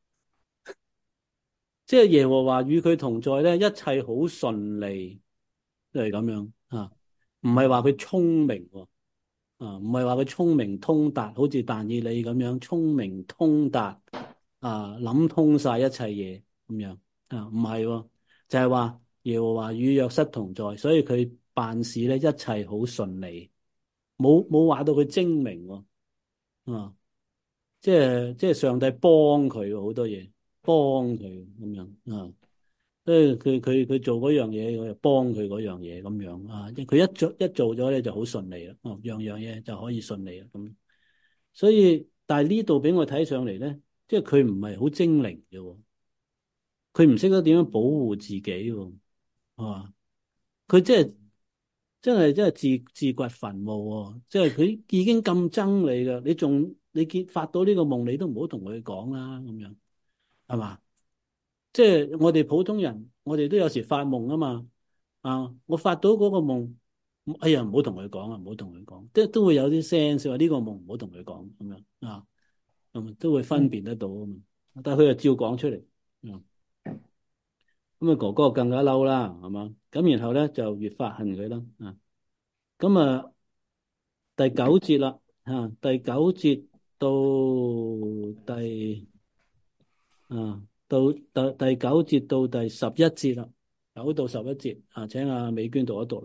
即係耶和華與佢同在咧，一切好順利，都係咁樣啊。唔係話佢聰明喎，啊，唔係話佢聰明通達，好似但以理咁樣聰明通達啊，諗通晒一切嘢咁樣啊，唔係喎，就係話耶和華與約瑟同在，所以佢辦事咧一切好順利，冇冇話到佢精明喎，啊，即係即係上帝幫佢好多嘢，幫佢咁樣啊。所以佢佢佢做嗰樣嘢，我就幫佢嗰樣嘢咁樣啊。佢一做一做咗咧就好順利啦，哦，樣樣嘢就可以順利啦咁。所以但係呢度俾我睇上嚟咧，即係佢唔係好精靈嘅，佢唔識得點樣保護自己喎，啊，佢即係真係真係自自掘墳墓喎，即係佢已經咁憎你噶，你仲你見發到呢個夢，你都唔好同佢講啦，咁樣係嘛？即係我哋普通人，我哋都有時發夢啊嘛。啊，我發到嗰個夢，哎呀，唔好同佢講啊，唔好同佢講，即係都會有啲聲，話呢個夢唔好同佢講咁樣啊，咁都會分辨得到啊嘛。但係佢又照講出嚟，嗯，咁啊哥哥更加嬲啦，係嘛？咁然後咧就越發恨佢啦，啊，咁啊第九節啦， 啊，第九節到第啊到第第九節到第十一節啦，九到十一節啊，請阿美娟讀一讀啦。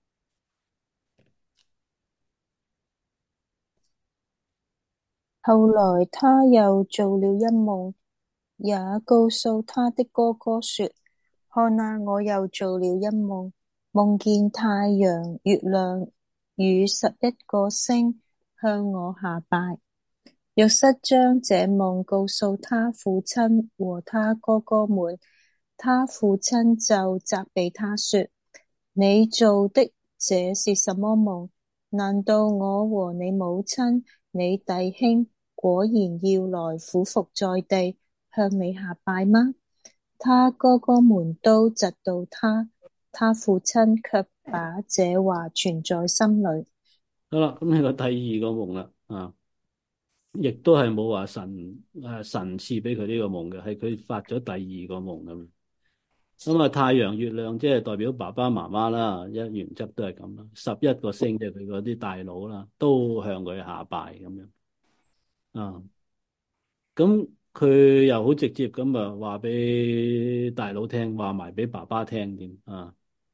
後來他又做了一夢，也告訴他的哥哥說：看啊，我又做了一夢，夢見太陽、月亮與十一個星向我下拜。約瑟將這夢告訴他父親和他哥哥們，他父親就責備他說：你做的這是什麼夢？難道我和你母親、你弟兄果然要來俯伏在地向你下拜嗎？他哥哥們都嫉妒他，他父親卻把這話存在心裏。 好啦，咁呢個第二個夢啦，啊，亦都係冇話神誒神賜俾佢呢個夢嘅，係佢發咗第二個夢咁。咁啊，太陽、月亮即係代表爸爸媽媽啦，一原則都係咁啦。十一個星即係佢嗰啲大佬啦，都向佢下拜咁樣。啊，咁佢又好直接咁啊，話俾大佬聽，話埋俾爸爸聽添啊。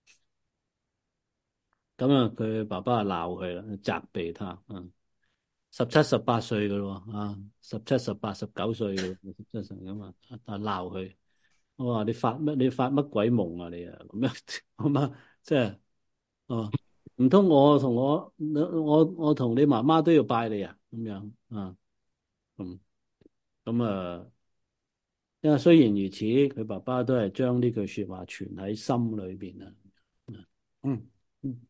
咁啊，佢爸爸啊鬧佢啦，責備他啊。十七、十八歲噶咯，啊，十七、十八、十九歲嘅，十七歲咁啊，啊鬧佢。我話你發乜？你發乜鬼夢啊？你啊咁樣咁啊，即係哦，唔通我同我我我同你媽媽都要拜你啊？咁樣啊，咁咁啊，因為雖然如此，佢爸爸都係將呢句說話存喺心裏邊啊。嗯嗯，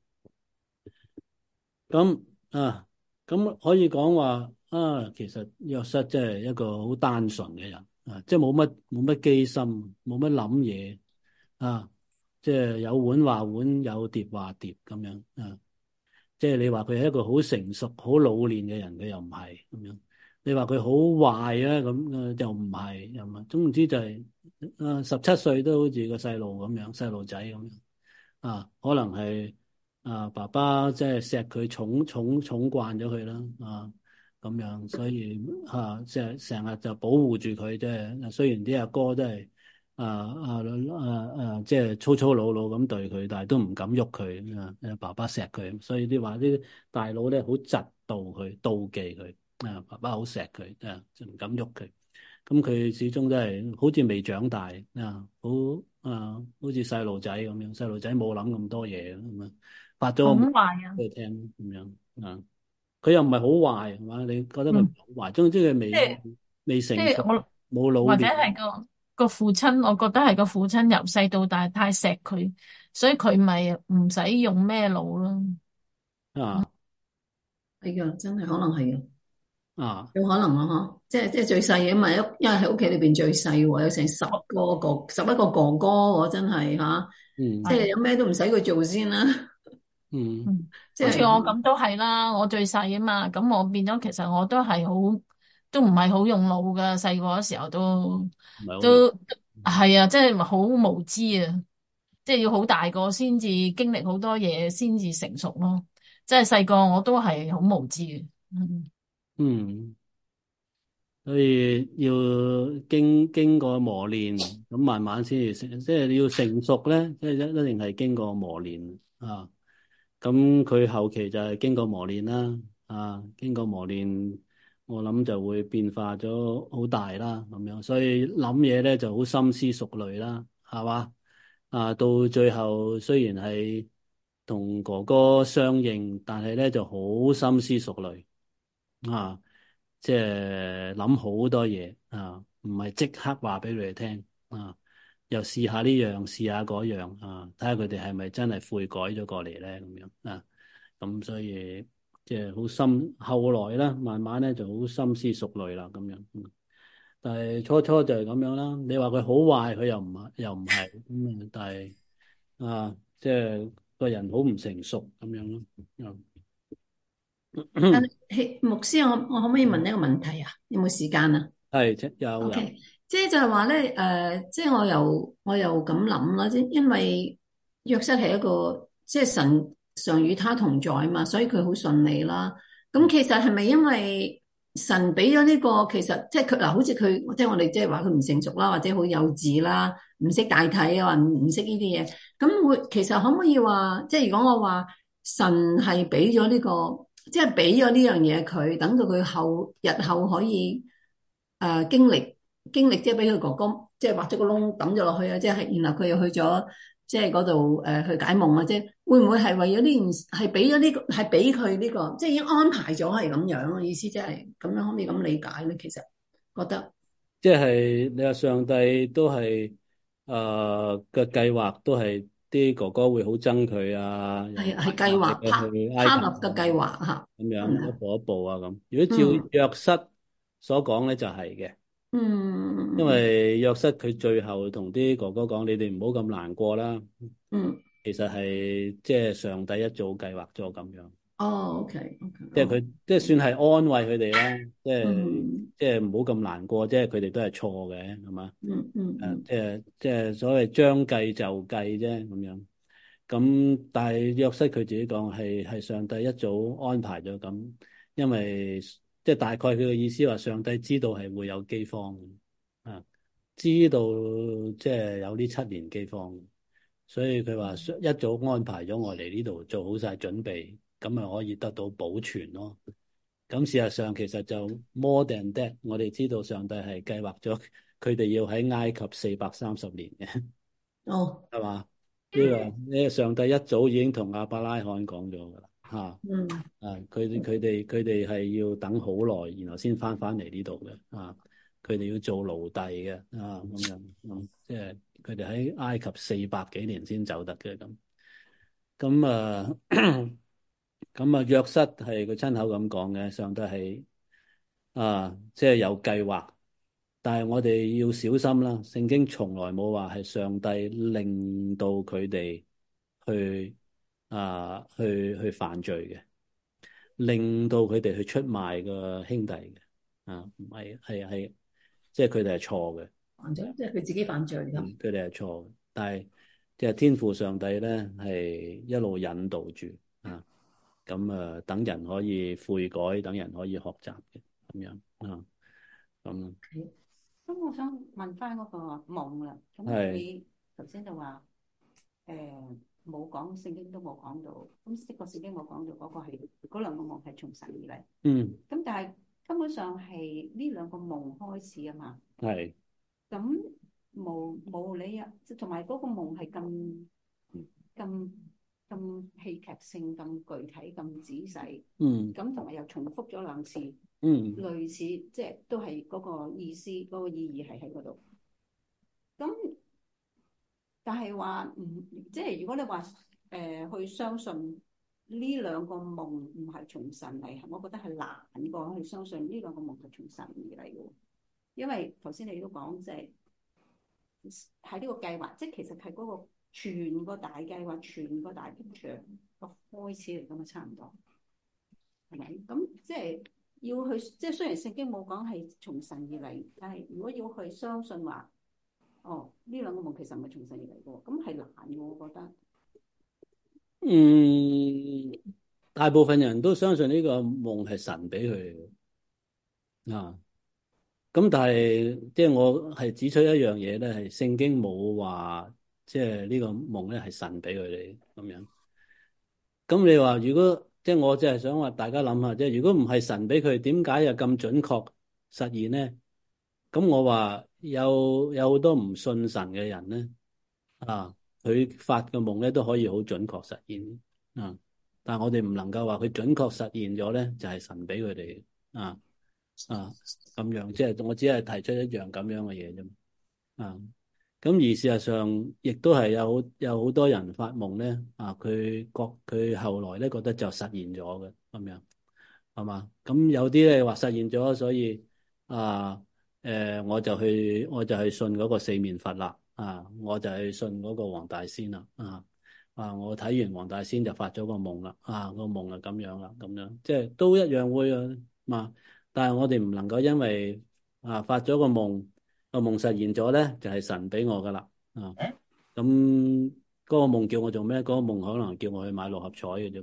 咁啊，咁可以講話啊，其實約瑟真係一個好單純嘅人啊，即係冇乜冇乜機心，冇乜諗嘢啊，即係有碗話碗，有碟話碟咁樣啊。即係你話佢係一個好成熟、好老練嘅人，佢又唔係咁樣。你話佢好壞啊，咁啊又唔係，又唔係。總之就係啊，十七歲都好似個細路咁樣，細路仔咁樣啊，可能係。啊！爸爸即係錫佢寵寵寵慣咗佢啦，啊咁樣，所以嚇即係成日就保護住佢啫。雖然啲阿哥都係啊啊啊啊，即係粗粗魯魯咁對佢，但係都唔敢喐佢啊。爸爸錫佢，所以啲話啲大佬咧好嫉妒佢、妒忌佢啊。爸爸好錫佢啊，就唔敢喐佢。咁佢始終都係好似未長大啊，好啊，好似細路仔咁樣。細路仔冇諗咁多嘢咁樣。發咗好個夢壞啊！ 俾佢聽咁樣啊，佢又唔係好壞係嘛？你覺得佢唔嗯， 係好壞，總之佢未即係未即成熟， 係我冇老或者練係個個父親，我覺得係個父親由細到大太錫佢，所以佢咪唔使用咩腦咯。 啊係噶，真係可能係嘅， 啊有可能啊，嗬，即係即係最細嘅嘛，因因為喺屋企裏邊最細喎，有成十我個哥，十一個哥哥喎，真係吓，即嗯係係有咩都唔使佢做先啦， 嗯嗯， 即好似我係咁都係啦，我最細啊嘛，咁我變咗其實我都係好，都唔係好用腦噶，細個嗰時候都唔係好用都係啊，即係好無知啊，即係要好大個先至經歷好多嘢先至成熟咯，即係細個我都係好無知嘅。嗯嗯，所以要經經過磨練，咁慢慢先至成，即係你要成熟咧，即係一一定係經過磨練啊。咁佢後期就係經過磨練啦，啊，經過磨練，我諗就會變化咗好大啦，咁樣，所以諗嘢咧就好深思熟慮啦，係嘛？啊，到最後雖然係同哥哥相認，但係咧就好深思熟慮啊，即係諗好多嘢啊，唔係即刻話俾佢哋聽啊。又試下呢樣，試下嗰樣啊，睇下佢哋係咪真係悔改咗過嚟咧咁樣啊。咁所以即係好深，後來咧慢慢咧就好深思熟慮啦咁樣。嗯，但係初初就係咁樣啦。你話佢好壞，佢又唔係，又唔係咁啊。但係啊，即係個人好唔成熟咁樣咯。 但嗯， 係牧師，我我可唔可以問一個問題啊？有冇時間啊？ 係即有有， OK，即係就係話咧，誒、即係我又我又咁諗啦，即係因為約瑟係一個即係神常與他同在嘛，所以佢好順利啦。 咁其實係咪因為神俾咗呢個，其實即係佢嗱，好似佢即係我哋即係話佢唔成熟啦，或者好幼稚啦，唔識大體啊，唔唔識呢啲嘢。咁會其實可唔可以話，即係如果我話神係俾咗呢個，即係俾咗呢樣嘢佢，等到佢後日後可以誒、呃、經歷經歷，即係俾佢哥哥即係挖咗個窿抌咗落去啊，即係然後佢又去咗。即係嗰度誒去解夢啊！即係會唔會係為咗呢件事係俾咗呢個係俾佢呢個，即係已經安排咗係咁樣嘅意思，即係咁樣可唔可以咁理解咧？其實覺得即係你話上帝都係誒嘅計劃，都係啲哥哥會好憎佢啊，又係係計劃壓力拍去埃及拍落嘅計劃嚇， 咁樣係咪啊？ 一步一步啊咁。如果照嗯約瑟所講咧，就係嘅。因嗯為約瑟佢最後同啲哥哥講：你哋唔好咁難過啦。 嗯， 其實係即係上帝一早計劃咗咁樣， 哦，OK OK，哦， 即係佢即係算係安慰佢哋啦。即係嗯即係唔好咁難過，即係佢哋都係錯嘅，係嘛？ 嗯嗯誒， 嗯即係即係所謂將計就計啫咁樣。咁但係約瑟佢自己講係係上帝一早安排咗咁，因為即係大概佢嘅意思話，上帝知道係會有饑荒啊，知道即係有呢七年饑荒，所以佢話一早安排咗我嚟呢度做好晒準備，咁咪可以得到保存咯。咁事實上其實就 more than that，我哋知道上帝係計劃咗佢哋要喺埃及四百三十年嘅， 哦係嘛？呢個呢個上帝一早已經同亞伯拉罕講咗噶啦，嚇嗯啊！佢哋佢哋佢哋係要等好耐，然後先翻翻嚟呢度嘅啊！佢哋要做奴隸嘅啊咁樣，嗯，即係佢哋喺埃及四百幾年先走得嘅咁。咁啊，咁啊，約瑟係佢親口咁講嘅，上帝係啊，即係有計劃。但係我哋要小心啦，聖經從來冇話係上帝令到佢哋去啊去去犯罪嘅，令到佢哋去出賣個兄弟嘅，啊唔係係係，即係佢哋係錯嘅， 犯咗，即係佢自己犯罪啦。 嗯，佢哋係錯嘅，但係即係天父上帝咧係一路引導住啊，咁啊等人可以悔改，等人可以學習嘅咁樣啊，咁咁我想問翻嗰個夢啦。咁係你頭先就話誒冇講聖經都冇講到，咁的確聖經冇講到嗰個係嗰兩個夢係從神而嚟。 嗯咁但係根本上係呢兩個夢開始啊嘛。 係咁冇冇理由，即同埋嗰個夢係咁咁咁戲劇性、咁具體、咁仔細。 嗯咁同埋又重複咗兩次。 嗯類似即係都係嗰個意思，嗰、嗰個意義係喺嗰度。咁但係話唔即係如果你話誒、呃、去相信呢兩個夢唔係從神嚟，我覺得係難過去相信呢兩個夢係從神而嚟嘅。因為頭先你都講即係喺呢個計劃，即係其實係嗰個全個大計劃、全個大 picture 個開始嚟咁啊，差唔多係咪？咁即係。要去即係雖然聖經冇講係從神而嚟，但係如果要去相信話，哦呢兩個夢其實唔係從神而嚟嘅，咁係難嘅，我覺得。 嗯，大部分人都相信呢個夢係神俾佢啊。咁但係即係我係指出一樣嘢咧，係聖經冇話即係呢個夢咧係神俾佢哋咁樣。咁你話如果即係我即係想話大家諗下，即係如果唔係神俾佢，點解又咁準確實現咧？咁我話有有好多唔信神嘅人咧，啊，佢發嘅夢咧都可以好準確實現啊，但係我哋唔能夠話佢準確實現咗咧，就係神俾佢哋啊啊咁樣，即係我只係提出一樣咁樣嘅嘢啫啊。咁而事實上，亦都係有有好多人發夢咧，啊，佢覺佢後來咧覺得就實現咗嘅咁樣，係嘛？咁有啲咧話實現咗，所以啊，誒、呃，我就去我就去信嗰個四面佛啦，啊，我就去信嗰個黃大仙啦，啊啊，我睇完黃大仙就發咗個夢啦，啊，個夢就咁樣啦，咁樣即係都一樣會啊嘛，但係我哋唔能夠因為啊發咗個夢。個夢實現咗咧，就係神俾我噶啦，啊，咁嗰個夢叫我做咩？嗰個夢可能叫我去買六合彩嘅啫，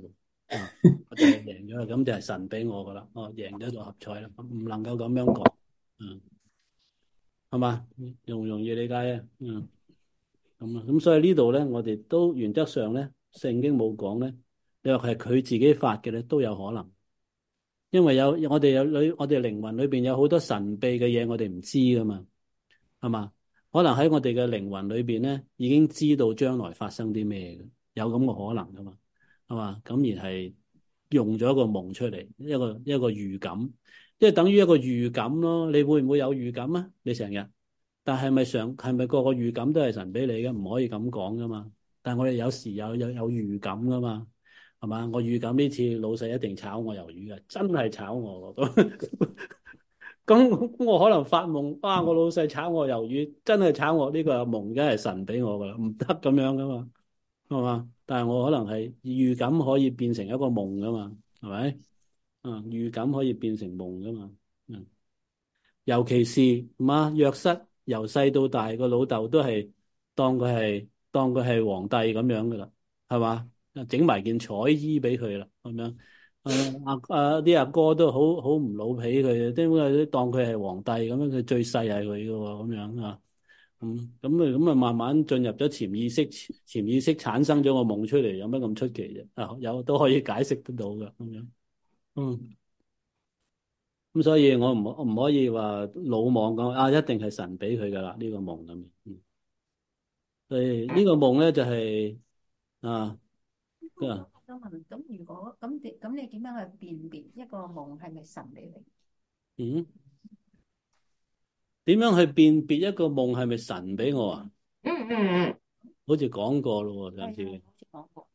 啊，我就係贏咗啦，咁就係神俾我噶啦，我贏咗六合彩啦，唔能夠咁樣講，嗯，係嘛？容唔容易理解啊？嗯，咁啊，咁所以呢度咧，我哋都原則上咧，聖經冇講咧，你話係佢自己發嘅咧，都有可能，因為有我哋有裏我哋靈魂裏邊有好多神秘嘅嘢，我哋唔知噶嘛，係嘛？可能喺我哋嘅靈魂裏邊咧，已經知道將來發生啲咩嘅，有咁嘅可能噶嘛，係嘛？咁而係用咗一個夢出嚟，一個一個預感，即係等於一個預感咯。你會唔會有預感啊？你成日，但係咪上係咪個個預感都係神俾你嘅？唔可以咁講噶嘛。但係我哋有時有有有預感噶嘛，係嘛？我預感呢次老細一定炒我魷魚嘅，真係炒我喎。咁我可能發夢，哇！我老細炒我魷魚，真係炒我呢個夢，梗係神俾我噶啦，唔得咁樣噶嘛，係嘛？但係我可能係預感可以變成一個夢噶嘛，係咪？啊，預感可以變成夢噶嘛？嗯，尤其是嘛，約瑟由細到大個老豆都係當佢係當佢係皇帝咁樣噶啦，係嘛？整埋件彩衣俾佢啦，咁樣。誒阿阿啲阿哥都好好唔老脾佢，點解當佢係皇帝咁樣？佢最細係佢嘅喎，咁樣啊，咁咁啊咁啊，慢慢進入咗潛意識，潛意識產生咗個夢出嚟，有乜咁出奇啫？啊，有都可以解釋得到嘅，咁樣，嗯，咁所以我唔我唔可以話魯莽講啊，一定係神俾佢噶啦呢個夢咁，嗯，所以呢個夢咧就係啊，啊我想問，咁如果咁你咁你點樣去辨別一個夢係咪神俾你？ 嗯。點樣去辨別一個夢係咪神俾我啊？ 嗯嗯嗯， 好似講過咯喎，上次， 係啊，好似講過。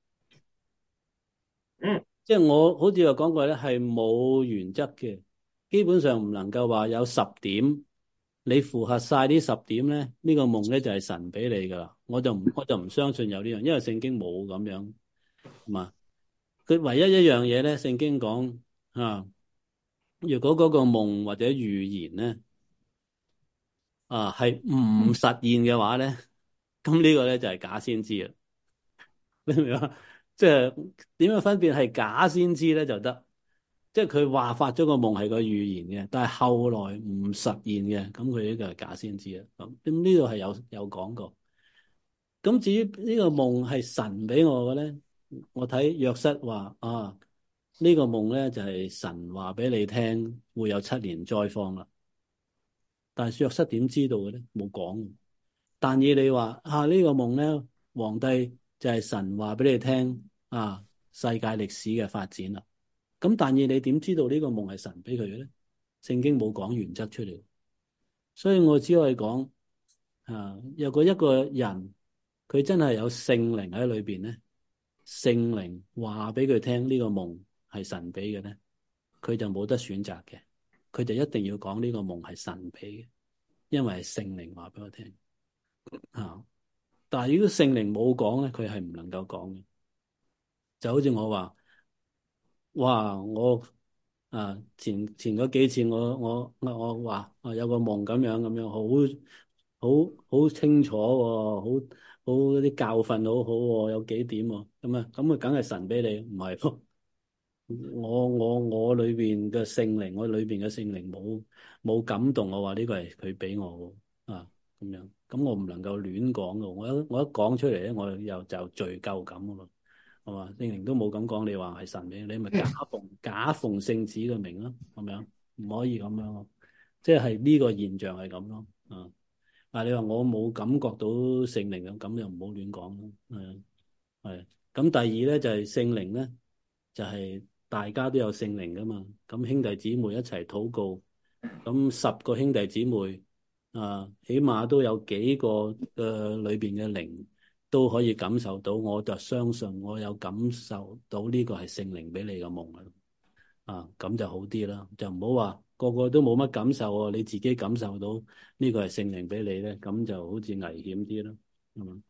嗯即係我好似話講過咧，係冇原則嘅，基本上唔能夠話有十點，你符合晒呢十點咧，呢個夢咧就係神俾你噶啦。我就唔我就唔相信有呢樣，因為聖經冇咁樣，係嘛？佢唯一一樣嘢咧，聖經講啊，如果嗰個夢或者預言咧啊係唔實現嘅話咧，咁呢個咧就係假先知啦。你明唔明啊？即係點樣分辨係假先知咧就得，即係佢話發咗個夢係個預言嘅，但係後來唔實現嘅，咁佢呢個係假先知啦。咁咁呢度係有有講過。咁至於呢個夢係神俾我嘅咧，我睇約瑟話啊，呢個夢咧就係神話俾你聽，會有七年災荒啦。但係約瑟點知道嘅咧？冇講。但以你話啊，呢個夢咧，皇帝就係神話俾你聽啊，世界歷史嘅發展啦。咁但以你點知道呢個夢係神俾佢嘅咧？聖經冇講原則出嚟，所以我只可以講啊，如果一個人佢真係有聖靈喺裏邊咧，聖靈話俾佢聽呢個夢係神俾嘅咧，佢就冇得選擇嘅，佢就一定要講呢個夢係神俾嘅，因為係聖靈話俾我聽啊。但係如果聖靈冇講咧，佢係唔能夠講嘅。就好似我話，哇！我啊前前嗰幾次我我我我話啊有個夢咁樣咁樣，好好好清楚喎，好好啲教訓好好喎，有幾點喎，咁啊咁啊，梗係神俾你，唔係咯？我我我裏邊嘅聖靈，我裏邊嘅聖靈冇冇感動，我話呢個係佢俾我啊咁樣，咁我唔能夠亂講噶，我一我一講出嚟咧，我又就罪疚感噶嘛，係嘛？聖靈都冇咁講，你話係神俾你，你咪假奉假奉聖旨嘅名咯，咁樣唔可以咁樣咯，即係呢個現象係咁咯，啊！但係你話我冇感覺到聖靈咁，咁又唔好亂講咯，係係。咁第二咧就係聖靈咧。就係大家都有聖靈噶嘛，咁兄弟姊妹一齊禱告，咁十個兄弟姊妹啊，起碼都有幾個嘅裏邊嘅靈都可以感受到，我就相信我有感受到呢個係聖靈俾你嘅夢啊，啊咁就好啲啦，就唔好話個個都冇乜感受喎，你自己感受到呢個係聖靈俾你咧，咁就好似危險啲咯，咁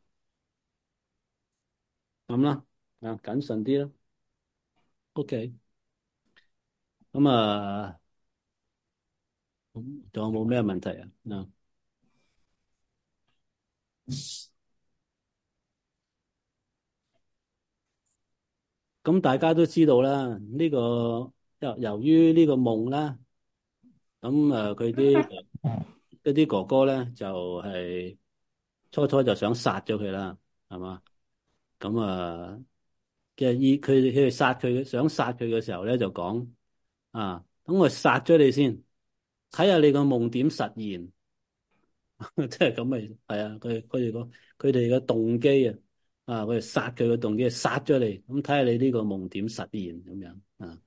咁啦，啊謹慎啲啦，OK，咁啊。仲有冇咩問題啊？啊， 咁大家都知道啦，呢、個由由於呢個夢啦，咁誒佢啲一啲哥哥咧就係、初初就想殺咗佢啦，係嘛？咁啊，嘅以佢哋佢哋殺佢想殺佢嘅時候咧，就講啊，等我殺咗你先，睇下你個夢點實現。即係咁咪係啊！佢佢哋個佢哋嘅動機啊，啊佢哋殺佢嘅動機係殺咗你，咁睇下你呢個夢點實現咁樣啊。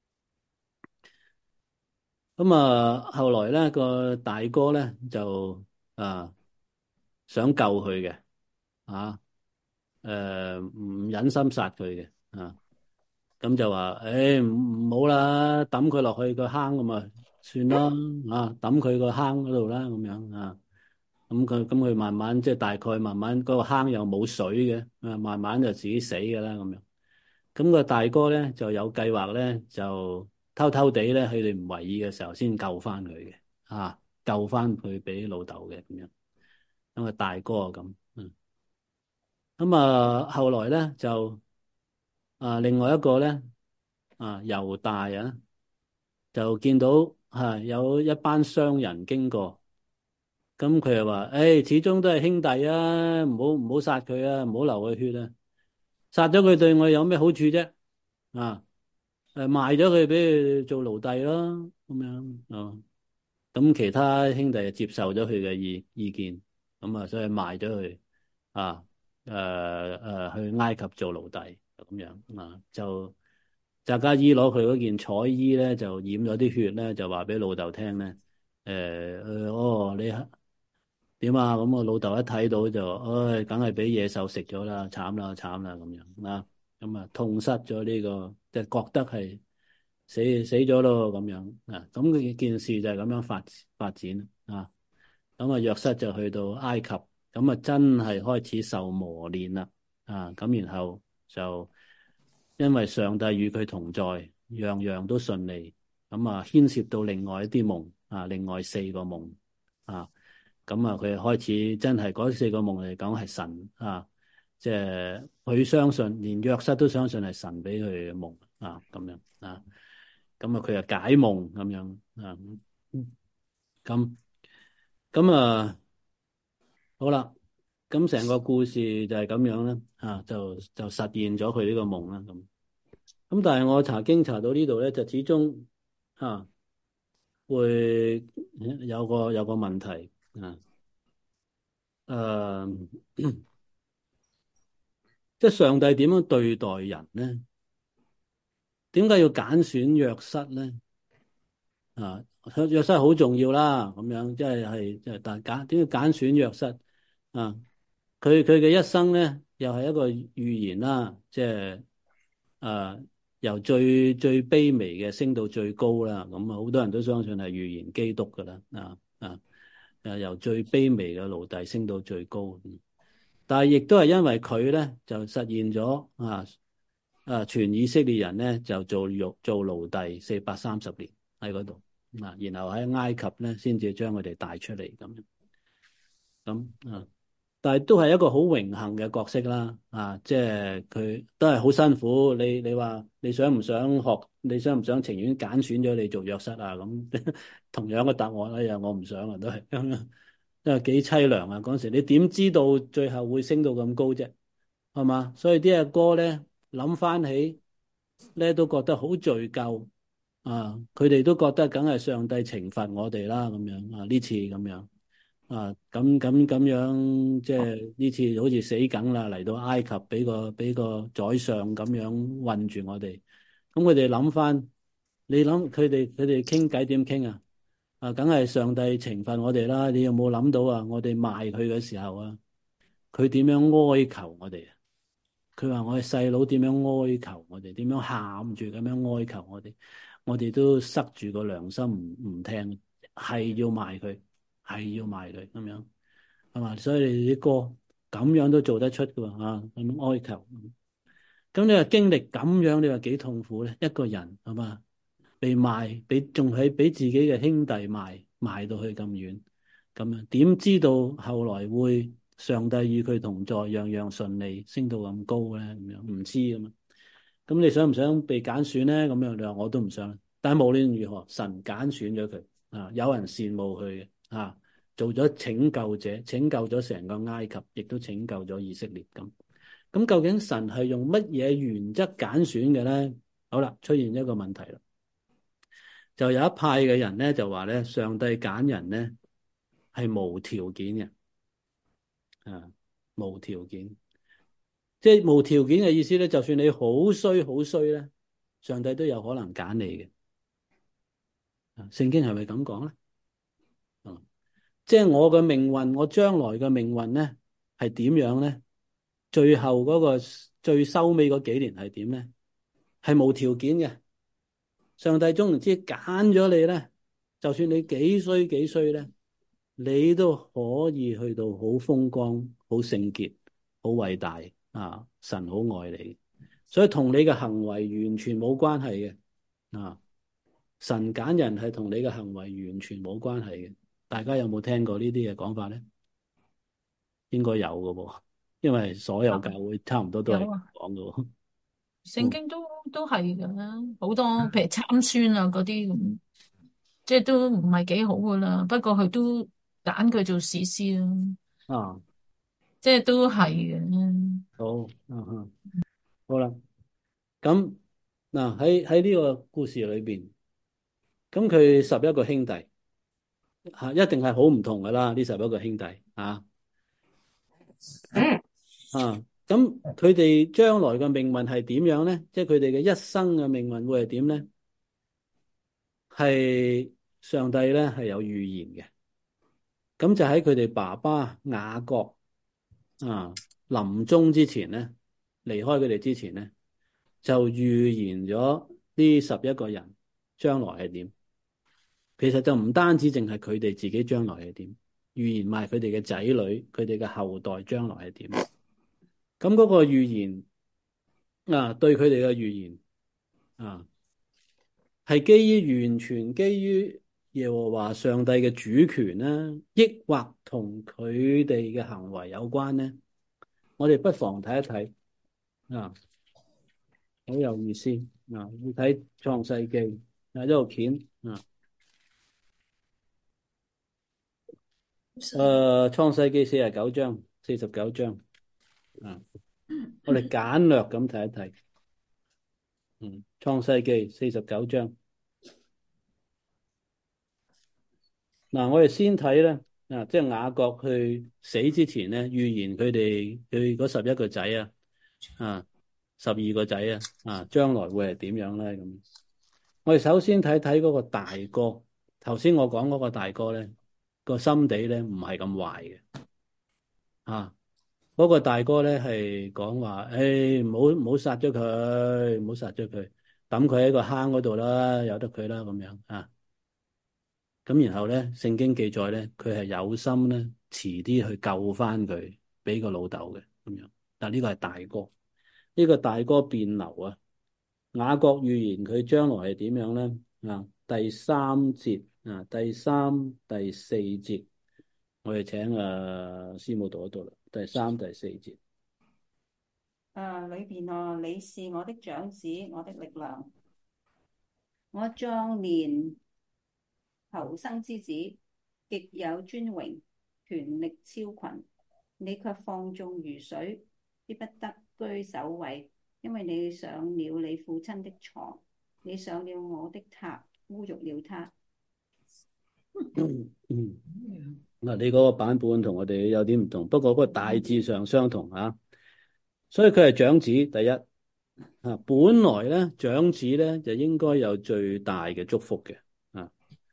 咁啊，後來咧個大哥咧就啊想救佢嘅啊，誒唔忍心殺佢嘅啊，咁就話誒唔唔好啦，抌佢落去個坑咁啊，算啦啊，抌佢個坑嗰度啦咁樣啊。咁佢咁佢慢慢即係大概慢慢嗰個坑又冇水嘅，啊慢慢就自己死㗎啦咁樣。咁個大哥咧就有計劃咧，就偷偷地咧，佢哋唔為意嘅時候先救翻佢嘅，啊救翻佢俾老豆嘅咁樣。咁個大哥啊咁，嗯，咁啊後來咧就啊另外一個咧啊猶大啊就見到係有一班商人經過。咁佢又話：，誒，始終都係兄弟啊，唔好唔好殺佢啊，唔好流佢血啊！殺咗佢對我有咩好處啫？啊，誒，賣咗佢俾佢做奴隸咯，咁樣啊。咁其他兄弟就接受咗佢嘅意意見，咁啊，所以賣咗佢啊，誒、誒，去埃及做奴隸咁樣啊，就扎加伊攞佢嗰件彩衣咧，就染咗啲血咧，就話俾老豆聽咧，誒、誒，哦，你。點啊？咁我老豆一睇到就，唉，梗係俾野獸食咗啦，慘啦，慘啦咁樣啊，咁啊痛失咗呢個，即係覺得係死死咗咯咁樣啊，咁嘅件事就係咁樣發發展啊，咁啊約瑟就去到埃及，咁啊真係開始受磨練啦啊，咁然後就因為上帝與佢同在，樣樣都順利，咁啊牽涉到另外一啲夢啊，另外四個夢啊。咁啊，佢開始真係嗰四個夢嚟講係神啊，即係佢相信，連約瑟都相信係神俾佢嘅夢啊，咁樣啊，咁啊佢又解夢咁樣啊，咁咁啊好啦，咁成個故事就係咁樣啦，啊就就實現咗佢呢個夢啦，咁咁但係我查經查到呢度咧，就始終啊會有個有個問題啊。誒，即係上帝點樣對待人咧？點解要揀選約瑟咧？啊，約瑟好重要啦，咁樣即係係即係但揀點解揀選約瑟啊？佢佢嘅一生咧，又係一個預言啦，即係誒由最最卑微嘅升到最高啦。咁啊，好多人都相信係預言基督噶啦，啊啊誒由最卑微嘅奴隸升到最高。但係亦都係因為佢咧，就實現咗啊啊全以色列人咧就做肉做奴隸四百三十年喺嗰度啊，然後喺埃及咧先至將佢哋帶出嚟咁樣咁啊，但係都係一個好榮幸嘅角色啦啊，即係佢都係好辛苦。你你話你想唔想學？你想唔想情願揀選咗你做約瑟啊？咁同樣嘅答案咧，又我唔想啊，都係咁樣。因為幾淒涼啊！嗰時你點知道最後會升到咁高啫？係嘛？所以啲阿哥咧諗翻起咧都覺得好罪疚啊！佢哋都覺得梗係上帝懲罰我哋啦咁樣啊！呢次咁樣啊，咁咁咁樣即係呢次好似死梗啦，嚟到埃及俾個俾個宰相咁樣困住我哋。咁佢哋諗翻，你諗佢哋佢哋傾偈點傾啊？啊，梗係上帝懲罰我哋啦！你有冇諗到啊？我哋賣佢嘅時候啊，佢點樣哀求我哋啊？佢話我哋細佬點樣哀求我哋？點樣喊住咁樣哀求我哋？我哋都塞住個良心唔唔聽，係要賣佢，係要賣佢咁樣，係嘛？所以你啲歌咁樣都做得出噶啊？咁樣哀求，咁你話經歷咁樣，你話幾痛苦咧？一個人係嘛？被賣，俾仲係俾自己嘅兄弟賣，賣到去咁遠，咁樣點知道後來會上帝與佢同在，樣樣順利，升到咁高咧？咁樣唔知㗎嘛。 咁你想唔想被揀選咧？咁樣你話我都唔想。但係無論如何，神揀選咗佢啊，有人羨慕佢嘅啊，做咗拯救者，拯救咗成個埃及，亦都拯救咗以色列咁。咁究竟神係用乜嘢原則揀選嘅咧？好啦，出現一個問題啦，就有一派嘅人咧就話咧，上帝揀人咧係無條件嘅啊，無條件。即係無條件嘅意思咧，就算你好衰好衰咧，上帝都有可能揀你嘅。啊，聖經係咪咁講咧？啊，即係我嘅命運，我將來嘅命運咧係點樣咧？最後嗰個最收尾嗰幾年係點咧？係無條件嘅。上帝總唔知揀咗你咧，就算你幾衰幾衰咧，你都可以去到好風光、好聖潔、好偉大啊！神好愛你，所以同你嘅行為完全冇關係嘅啊！神揀人係同你嘅行為完全冇關係嘅。大家有冇聽過呢啲嘅講法咧？應該有嘅噃，因為所有教會差唔多都係有啊， 講嘅喎。 聖經都都係噶，好多譬如參孫啊嗰啲咁，即係都唔係幾好噶啦。不過佢都揀佢做士師啦， 啊， 即係都係嘅。 好，嗯嗯，好啦，咁嗱喺喺呢個故事裏邊，咁佢十一個兄弟吓，一定係好唔同噶啦，呢十一個兄弟啊啊，咁佢哋將來嘅命運係點樣咧？即係佢哋嘅一生嘅命運會係點咧？係上帝咧係有預言嘅，咁就喺佢哋爸爸雅各啊臨終之前咧，離開佢哋之前咧，就預言咗呢十一個人將來係點。其實就唔單止淨係佢哋自己將來係點，預言埋佢哋嘅仔女、佢哋嘅後代將來係點。咁嗰個預言啊，對佢哋嘅預言啊，係基於完全基於耶和華上帝嘅主權啦，抑或同佢哋嘅行為有關咧？我哋不妨睇一睇啊，好有意思啊！要睇創世記啊，一路片啊。誒、呃，創世記四十九章，四十九章啊，我哋簡略咁睇一睇。嗯，創世記四十九章。嗱、啊，我哋先睇咧，啊，即係雅各去死之前咧，預言佢哋佢嗰十一個仔啊，啊，十二個仔啊，啊，將來會係點樣咧？咁，我哋首先睇睇嗰個大哥。頭先我講嗰個大哥咧，個心地咧唔係咁壞嘅，啊。嗰個大哥咧係講話，誒，唔好唔好殺咗佢，唔好殺咗佢，抌佢喺個坑嗰度啦，由得佢啦咁樣啊。咁然後咧，聖經記載咧，佢係有心咧，遲啲去救翻佢，俾個老豆嘅咁樣。但呢個係大哥，呢個大哥變流啊。雅各預言佢將來係點樣咧？啊，第三節啊，第三、第四節，我哋請啊師母讀一讀啦。第三、第四節。 誒，裏邊啊，你是我的長子，我的力量，我壯年頭生之子，極有尊榮，權力超群。你卻放縱如水，必不得居首位，因為你上了你父親的床，你上了我的榻，侮辱了他。 嗯嗯，嗱，你嗰個版本同我哋有啲唔同，不過嗰個大致上相同啊。所以佢係長子，第一啊，本來咧長子咧就應該有最大嘅祝福嘅啊。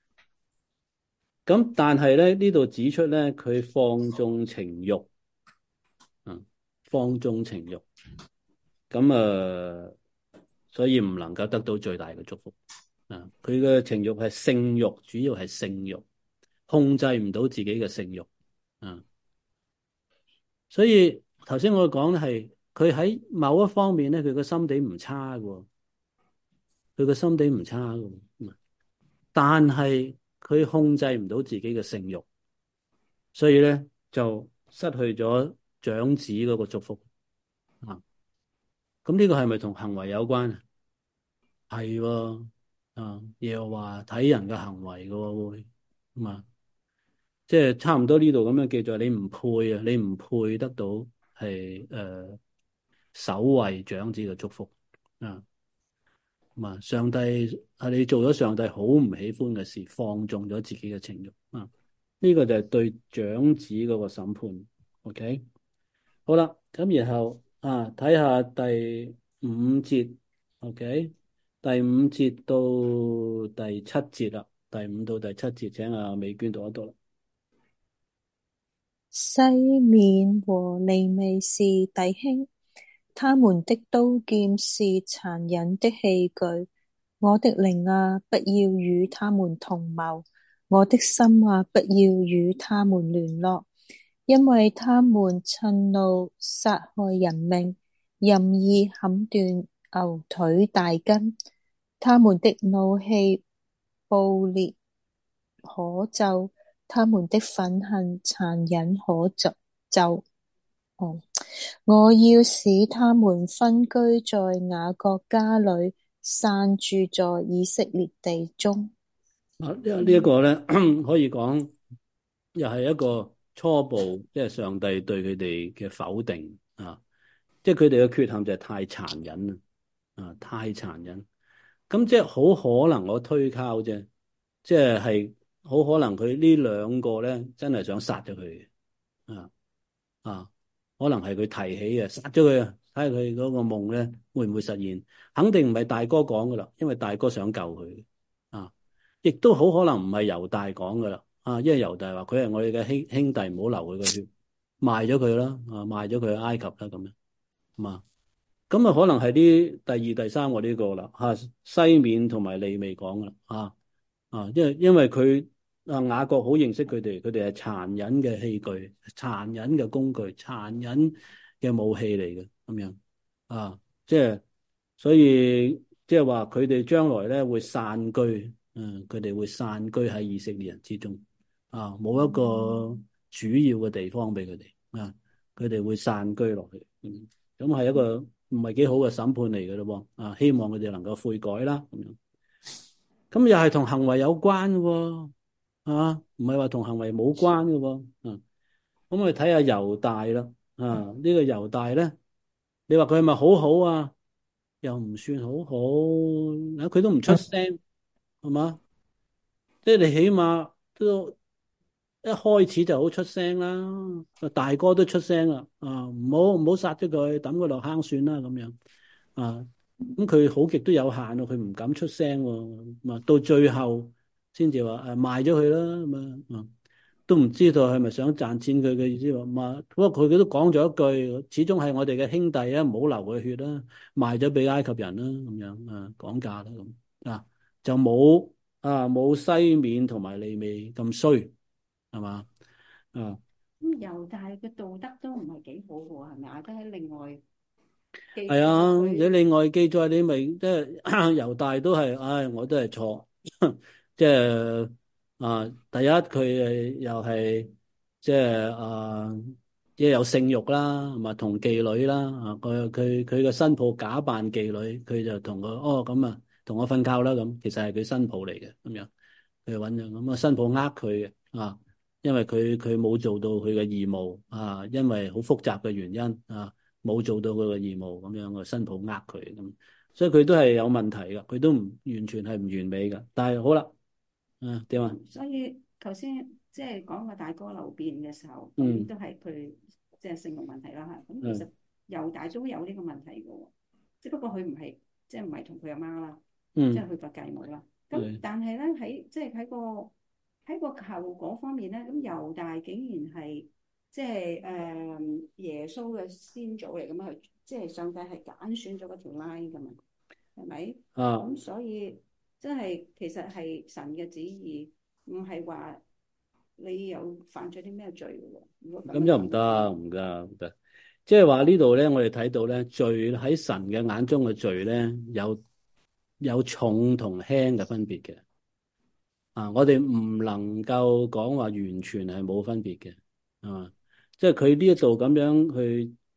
咁但係咧呢度指出咧，佢放縱情慾，啊，放縱情慾，咁啊，所以唔能夠得到最大嘅祝福啊。佢嘅情慾係性慾，主要係性慾，控制唔到自己嘅性慾啊。所以頭先我講咧係。佢喺某一方面咧，佢個心地唔差嘅，佢個心地唔差嘅，但係佢控制唔到自己嘅性慾，所以咧就失去咗長子嗰個祝福啊。 咁呢個係咪同行為有關啊？係喎，啊，耶和華睇人嘅行為嘅喎會，咁啊，即係差唔多呢度咁樣記載，你唔配啊，你唔配得到係誒首位長子嘅祝福啊。咁啊，上帝係你做咗上帝好唔喜歡嘅事，放縱咗自己嘅情慾啊！呢個就係對長子嗰個審判。OK，好啦，咁然後啊，睇下第五節。OK，第五節到第七節啦，第五到第七節，請阿美娟讀一讀啦。 西緬和利未是弟兄，他們的刀劍是殘忍的器具。我的靈啊，不要與他們同謀；我的心啊，不要與他們聯絡，因為他們趁怒殺害人命，任意砍斷牛腿大筋。他們的怒氣暴烈可咒，他們的憤恨殘忍可咒。哦，我要使他們分居在雅各家裏，散住在以色列地中。 啊，呢呢一個咧，可以講又係一個初步，即係上帝對佢哋嘅否定啊，即係佢哋嘅缺陷就係太殘忍啦，啊，太殘忍。咁即係好可能我推敲啫，即係係好可能佢呢兩個咧真係想殺咗佢嘅，啊啊，可能係佢提起嘅，殺咗佢啊，睇下佢嗰個夢咧會唔會實現？肯定唔係大哥講噶啦，因為大哥想救佢啊，亦都好可能唔係猶大講噶啦，啊，因為猶大話佢係我哋嘅兄兄弟，唔好流佢嘅血，賣咗佢啦，啊，賣咗佢去埃及啦咁樣，咁啊。咁啊，可能係啲第二、第三個呢個啦，吓，西緬同埋利未講啦，啊啊，因為因為佢啊雅各好認識佢哋，佢哋係殘忍嘅器具、殘忍嘅工具、殘忍嘅武器嚟嘅，咁樣啊，即係所以即係話佢哋將來咧會散居，嗯，佢哋會散居喺以色列人之中，啊，冇一個主要嘅地方俾佢哋，啊，佢哋會散居落去，嗯，咁係一個唔係幾好嘅審判嚟嘅咯，啊，希望佢哋能夠悔改啦，咁樣，咁又係同行為有關嘅喎，啊，唔係話同行為冇關嘅喎，啊，咁我哋睇下猶大啦，啊，呢個猶大咧，你話佢係咪好好啊？又唔算好好，啊，佢都唔出聲，係嘛？即係你起碼都一開始就好出聲啦，大哥都出聲啦，啊，唔好唔好殺咗佢，抌佢落坑算啦，咁樣。啊，咁佢好極都有限咯，佢唔敢出聲喎，咁啊到最後先至話誒賣咗佢啦，咁啊，都唔知道係咪想賺錢佢嘅意思話，嘛不過佢佢都講咗一句，始終係我哋嘅兄弟啊，唔好流佢血啦，賣咗俾埃及人啦，咁樣啊講價啦咁啊，就冇啊冇西緬同埋利未咁衰，係嘛啊？ 咁猶大嘅道德都唔係幾好喎，係咪啊？都喺另外。 係啊，你另外記載你咪即係猶大都係，唉，我都係錯，即係啊，第一佢誒又係即係啊，即係有性慾啦，同埋同妓女啦，啊，佢佢佢個新抱假扮妓女，佢就同佢哦咁啊，同我瞓覺啦咁，其實係佢新抱嚟嘅咁樣，佢揾咗咁啊，新抱呃佢嘅啊，因為佢佢冇做到佢嘅義務啊，因為好複雜嘅原因啊。冇做到佢嘅義務咁樣，個新抱呃佢咁，所以佢都係有問題噶，佢都唔完全係唔完美噶。但係好啦，啊點啊？ 所以頭先即係講個大哥流便嘅時候，咁、 嗯、 都係佢即係性慾問題啦嚇。咁其實猶大都有呢個問題嘅喎，只不過佢唔係即係唔係同佢阿媽啦，即係佢個繼母啦。咁、嗯、但係咧喺即係喺個喺個後果方面咧，咁猶大竟然係。即係誒、呃、耶穌嘅先祖嚟咁啊，即係上帝係揀選咗嗰條 line 噶嘛，係咪？啊，咁所以真係其實係神嘅旨意，唔係話你有犯咗啲咩罪嘅喎。如果咁又唔得，唔得，唔得。即係話呢度咧，我哋睇到咧，罪喺神嘅眼中嘅罪咧，有有重同輕嘅分別嘅。啊，我哋唔能夠講話完全係冇分別嘅，係嘛？即係佢呢一度咁樣去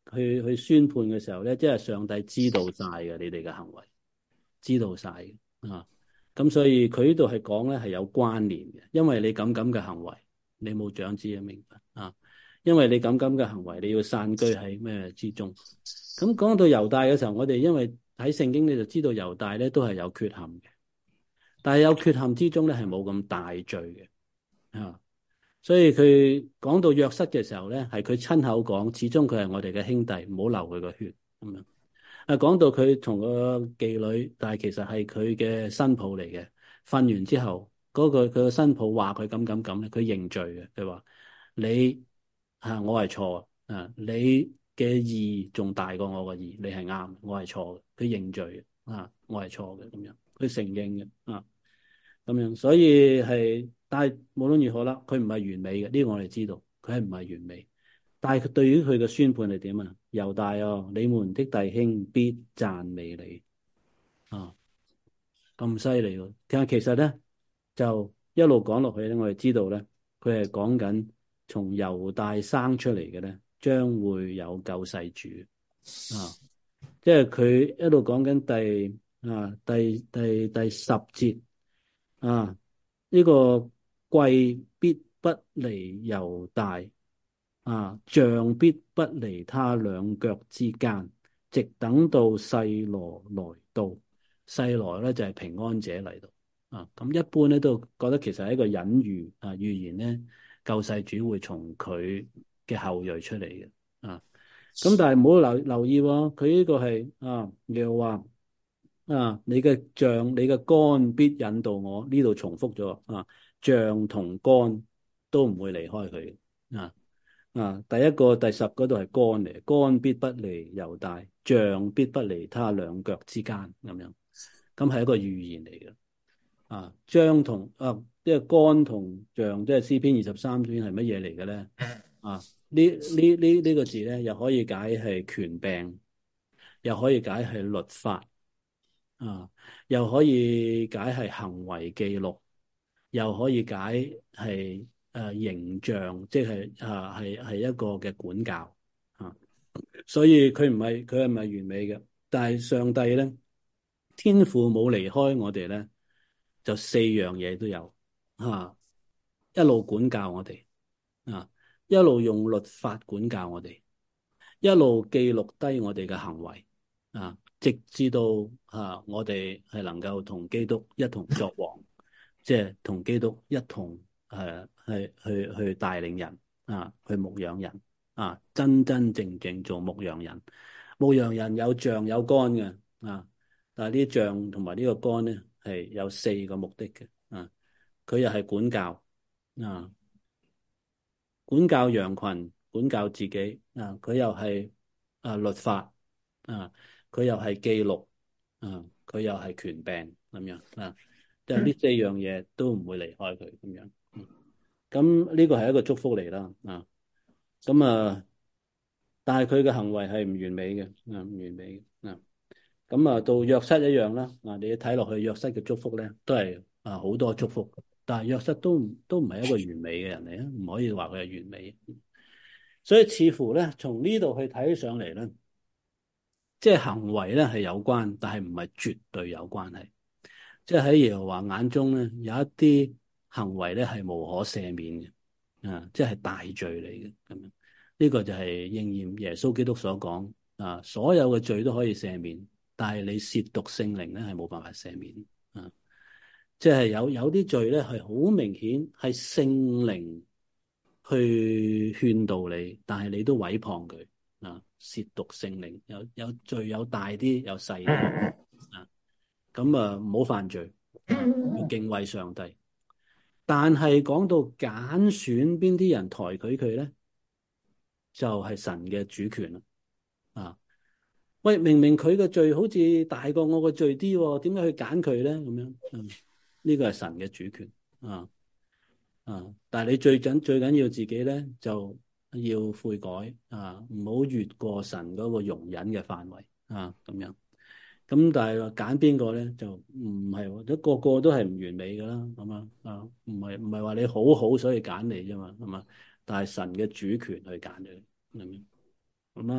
去去宣判嘅時候咧，即係上帝知道晒嘅你哋嘅行為，知道晒嘅啊。咁所以佢呢度係講咧係有關聯嘅，因為你咁咁嘅行為，你冇長子嘅明白啊。因為你咁咁嘅行為，你要散居喺咩之中？咁講到猶大嘅時候，我哋因為喺聖經你就知道猶大咧都係有缺陷嘅，但係有缺陷之中咧係冇咁大罪嘅啊。所以佢講到約瑟嘅時候咧，係佢親口講，始終佢係我哋嘅兄弟，唔好流佢個血咁樣。啊，講到佢同個妓女，但係其實係佢嘅新抱嚟嘅。瞓完之後，嗰、個佢個新抱話佢咁咁咁咧，佢認罪嘅。佢話你啊，我係錯啊，你嘅義仲大過我嘅義，你係啱，我係錯嘅。佢認罪啊，我係錯嘅咁樣，佢承認嘅啊，咁樣。所以係，但係無論如何啦，佢唔係完美嘅，呢個我哋知道，佢係唔係完美。但係佢對於佢嘅宣判係點啊？猶大哦，你們的弟兄必讚美你啊，咁犀利喎！其實其實咧就一路講落去咧，我哋知道咧，佢係講緊從猶大生出嚟嘅咧，將會有救世主啊！即係佢一路講緊第啊第第第十節啊，呢個貴必不離猶大。啊，杖必不離他兩腳之間，直等到細羅來到。細羅咧就係、是、平安者嚟到。啊，咁一般咧都覺得其實係一個隱喻啊，預言咧救世主會從佢嘅後裔出嚟嘅。啊，咁但係唔好留留意喎，佢呢個係啊又話啊，你嘅杖、你嘅竿必引導我。呢度重複咗啊，杖同竿都唔會離開佢啊。啊！第一個第十嗰度係竿嚟，竿必不離猶大，杖必不離他兩腳之間咁樣，咁係一個預言嚟嘅。啊，杖同啊，即係竿同杖，即係詩篇二十三篇係乜嘢嚟嘅咧？啊，呢呢呢呢個字咧，又可以解係權柄，又可以解係律法，啊，又可以解係行為記錄，又可以解係。誒、呃、形象，即係啊，係係一個嘅管教啊，所以佢唔係佢係唔係完美嘅，但係上帝咧，天父冇離開我哋咧，就四樣嘢都有啊，一路管教我哋啊，一路用律法管教我哋，一路記錄低我哋嘅行為啊，直至到啊我哋係能夠同基督一同作王，即係同基督一同。係去去去帶領人啊，去牧養人啊，真真正正做牧羊人。牧羊人有杖有竿嘅啊，但係呢啲杖同埋呢個竿咧係有四個目的嘅啊。佢又係管教啊，管教羊群，管教自己啊。佢又係啊律法啊，佢又係記錄啊，佢又係權柄咁樣啊。即係呢四樣嘢都唔會離開佢咁樣。咁呢個係一個祝福嚟啦，啊，咁啊，但係佢嘅行為係唔完美嘅，啊，唔完美嘅，啊，咁啊到約瑟一樣啦，啊，你睇落去約瑟嘅祝福咧，都係啊好多祝福，但係約瑟都都唔係一個完美嘅人嚟啊，唔可以話佢係完美，所以似乎咧從呢度去睇上嚟咧，即係行為咧係有關，但係唔係絕對有關係，即係喺耶和華眼中咧有一啲。行為咧係無可赦免嘅，啊，即係大罪嚟嘅咁樣。呢、這個就係應驗耶穌基督所講啊，所有嘅罪都可以赦免，但係你褻瀆聖靈咧係冇辦法赦免啊。即係有有啲罪咧係好明顯係聖靈去勸導你，但係你都毀謗佢啊，褻瀆聖靈有有罪有大啲有細啲啊，咁啊唔好犯罪，啊，要敬畏上帝。但係講到揀選邊啲人抬舉佢咧，就係、是、神嘅主權啦。啊，喂，明明佢嘅罪好似大過我嘅罪啲，點解去揀佢咧？咁樣，嗯，呢個係神嘅主權。啊啊，但係你最緊最緊要自己咧，就要悔改啊，唔好越過神嗰個容忍嘅範圍啊，咁樣。咁但係話揀邊個咧，就唔係，都個個都係唔完美噶啦，咁啊啊，唔係唔係話你好好所以揀你啫嘛，係嘛？但係神嘅主權去揀你，明唔明？咁啊，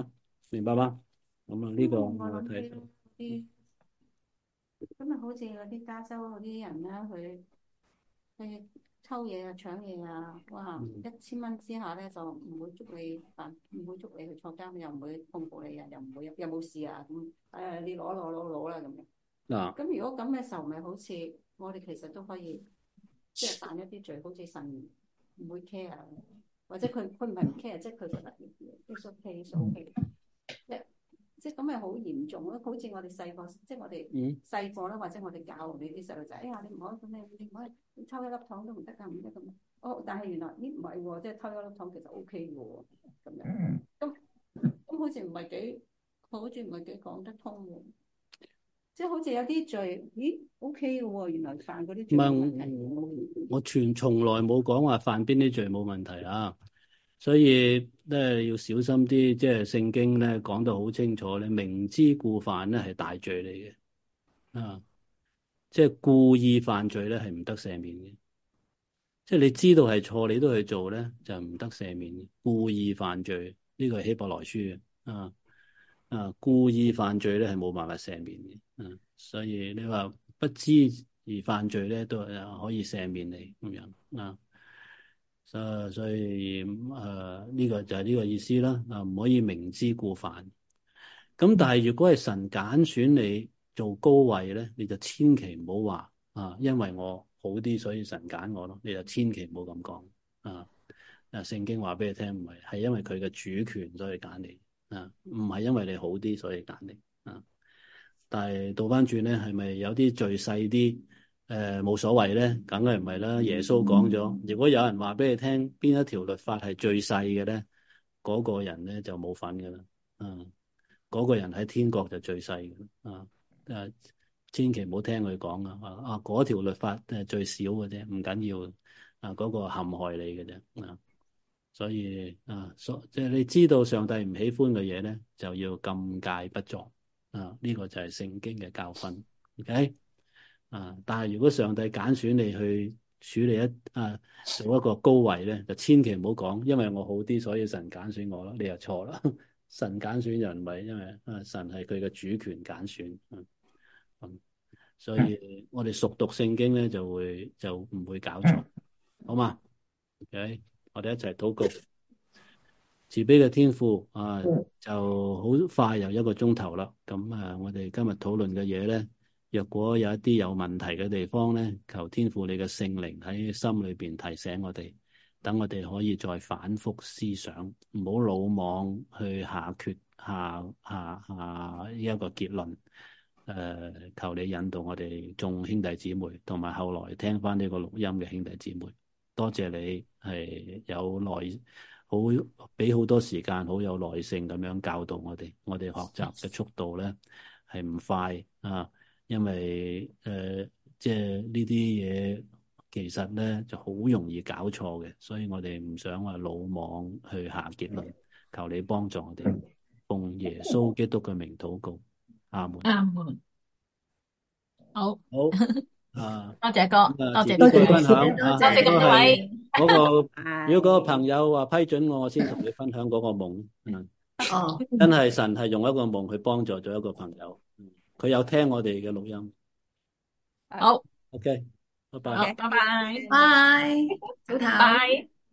明白嗎？咁啊，呢個我我睇諗起啲咁啊，好似嗰啲加州嗰啲人咧，佢佢偷嘢啊、搶嘢啊，哇！ 嗯一千蚊之下咧就唔會捉你犯，唔會捉你去坐監，又唔會控告你啊，又唔會有冇事啊咁。誒、哎，你攞攞攞攞啦咁樣。 嗱， 咁如果咁嘅時候，咪好似我哋其實都可以即係犯一啲罪，好似神唔會 care，或者佢佢唔係唔 care，即係佢覺得 it's okay it's okay，即係即係咁係好嚴重咯。好似我哋細個，即係我哋嗯細個啦，或者我哋教你啲細路仔，哎呀你唔可以咁樣，你唔可以你偷一粒糖都唔得㗎，唔得咁。哦，但係原來咦唔係喎，即係偷一粒糖其實 OK 嘅喎，咁樣咁咁好似唔係幾，好似唔係幾講得通喎。即係好似有啲罪，咦 OK 嘅喎，原來犯嗰啲唔罪冇問題。 係我全從來冇講話犯邊啲罪冇問題啊，所以咧要小心啲，即係聖經咧講得好清楚咧，明知故犯咧係大罪嚟嘅啊，即係故意犯罪咧係唔得赦免嘅，即係你知道係錯你都去做咧就唔得赦免嘅，故意犯罪呢個係希伯來書嘅啊。啊，故意犯罪咧係冇辦法赦免嘅，啊，所以你話不知而犯罪咧都係可以赦免你咁樣啊，所所以誒呢個就係呢個意思啦，啊唔可以明知故犯。咁但係如果係神揀選你做高位咧，你就千祈唔好話啊，因為我好啲所以神揀我咯，你就千祈唔好咁講啊。啊，聖經話俾你聽唔係，係因為佢嘅主權所以揀你。啊，唔係因為你好啲所以揀你啊，但係倒翻轉咧，係咪有啲罪細啲？誒冇所謂咧，梗係唔係啦。耶穌講咗，如果有人話俾你聽邊一條律法係最細嘅咧，嗰個人咧就冇份㗎啦。啊，嗰個人喺天國就最細嘅啊。誒，千祈唔好聽佢講啊。啊，嗰條律法係最少嘅啫，唔緊要啊。嗰個陷害你嘅啫啊。所以啊，所即係你知道上帝唔喜歡嘅嘢咧，就要禁戒不作啊！呢個就係聖經嘅教訓。OK 啊，但係如果上帝揀選你去處理一啊做一個高位咧，就千祈唔好講，因為我好啲，所以神揀選我咯。你又錯啦，神揀選人唔係因為啊，神係佢嘅主權揀選。嗯，咁所以我哋熟讀聖經咧，就會就唔會搞錯，好嘛？OK。我哋一齊禱告，慈悲嘅天父啊，就好快又一個鐘頭啦。咁啊，我哋今日討論嘅嘢咧，若果有一啲有問題嘅地方咧，求天父你嘅聖靈喺心裏邊提醒我哋，等我哋可以再反覆思想，唔好魯莽去下決下下下呢一個結論。誒、呃，求你引導我哋眾兄弟姊妹，同埋後來聽翻呢個錄音嘅兄弟姊妹。多謝你係有耐，好俾好多時間，好有耐性咁樣教導我哋。我哋學習嘅速度咧係唔快啊，因為誒、呃、即係呢啲嘢其實咧就好容易搞錯嘅，所以我哋唔想話魯莽去下結論。求你幫助我哋，奉耶穌基督嘅名禱告，阿門。 阿門。好， 好啊， 多謝哥， 咁啊， 多謝遲啲再各位， 分享啊。 多謝多謝咁多位。 嗰個唉如果嗰個朋友話批准我，我先同你分享嗰個夢。嗯， 哦， 真係神係用一個夢去幫助咗一個朋友。嗯，佢有聽我哋嘅錄音。 好， OK，拜拜。 好，拜拜， 拜，早唞。 拜。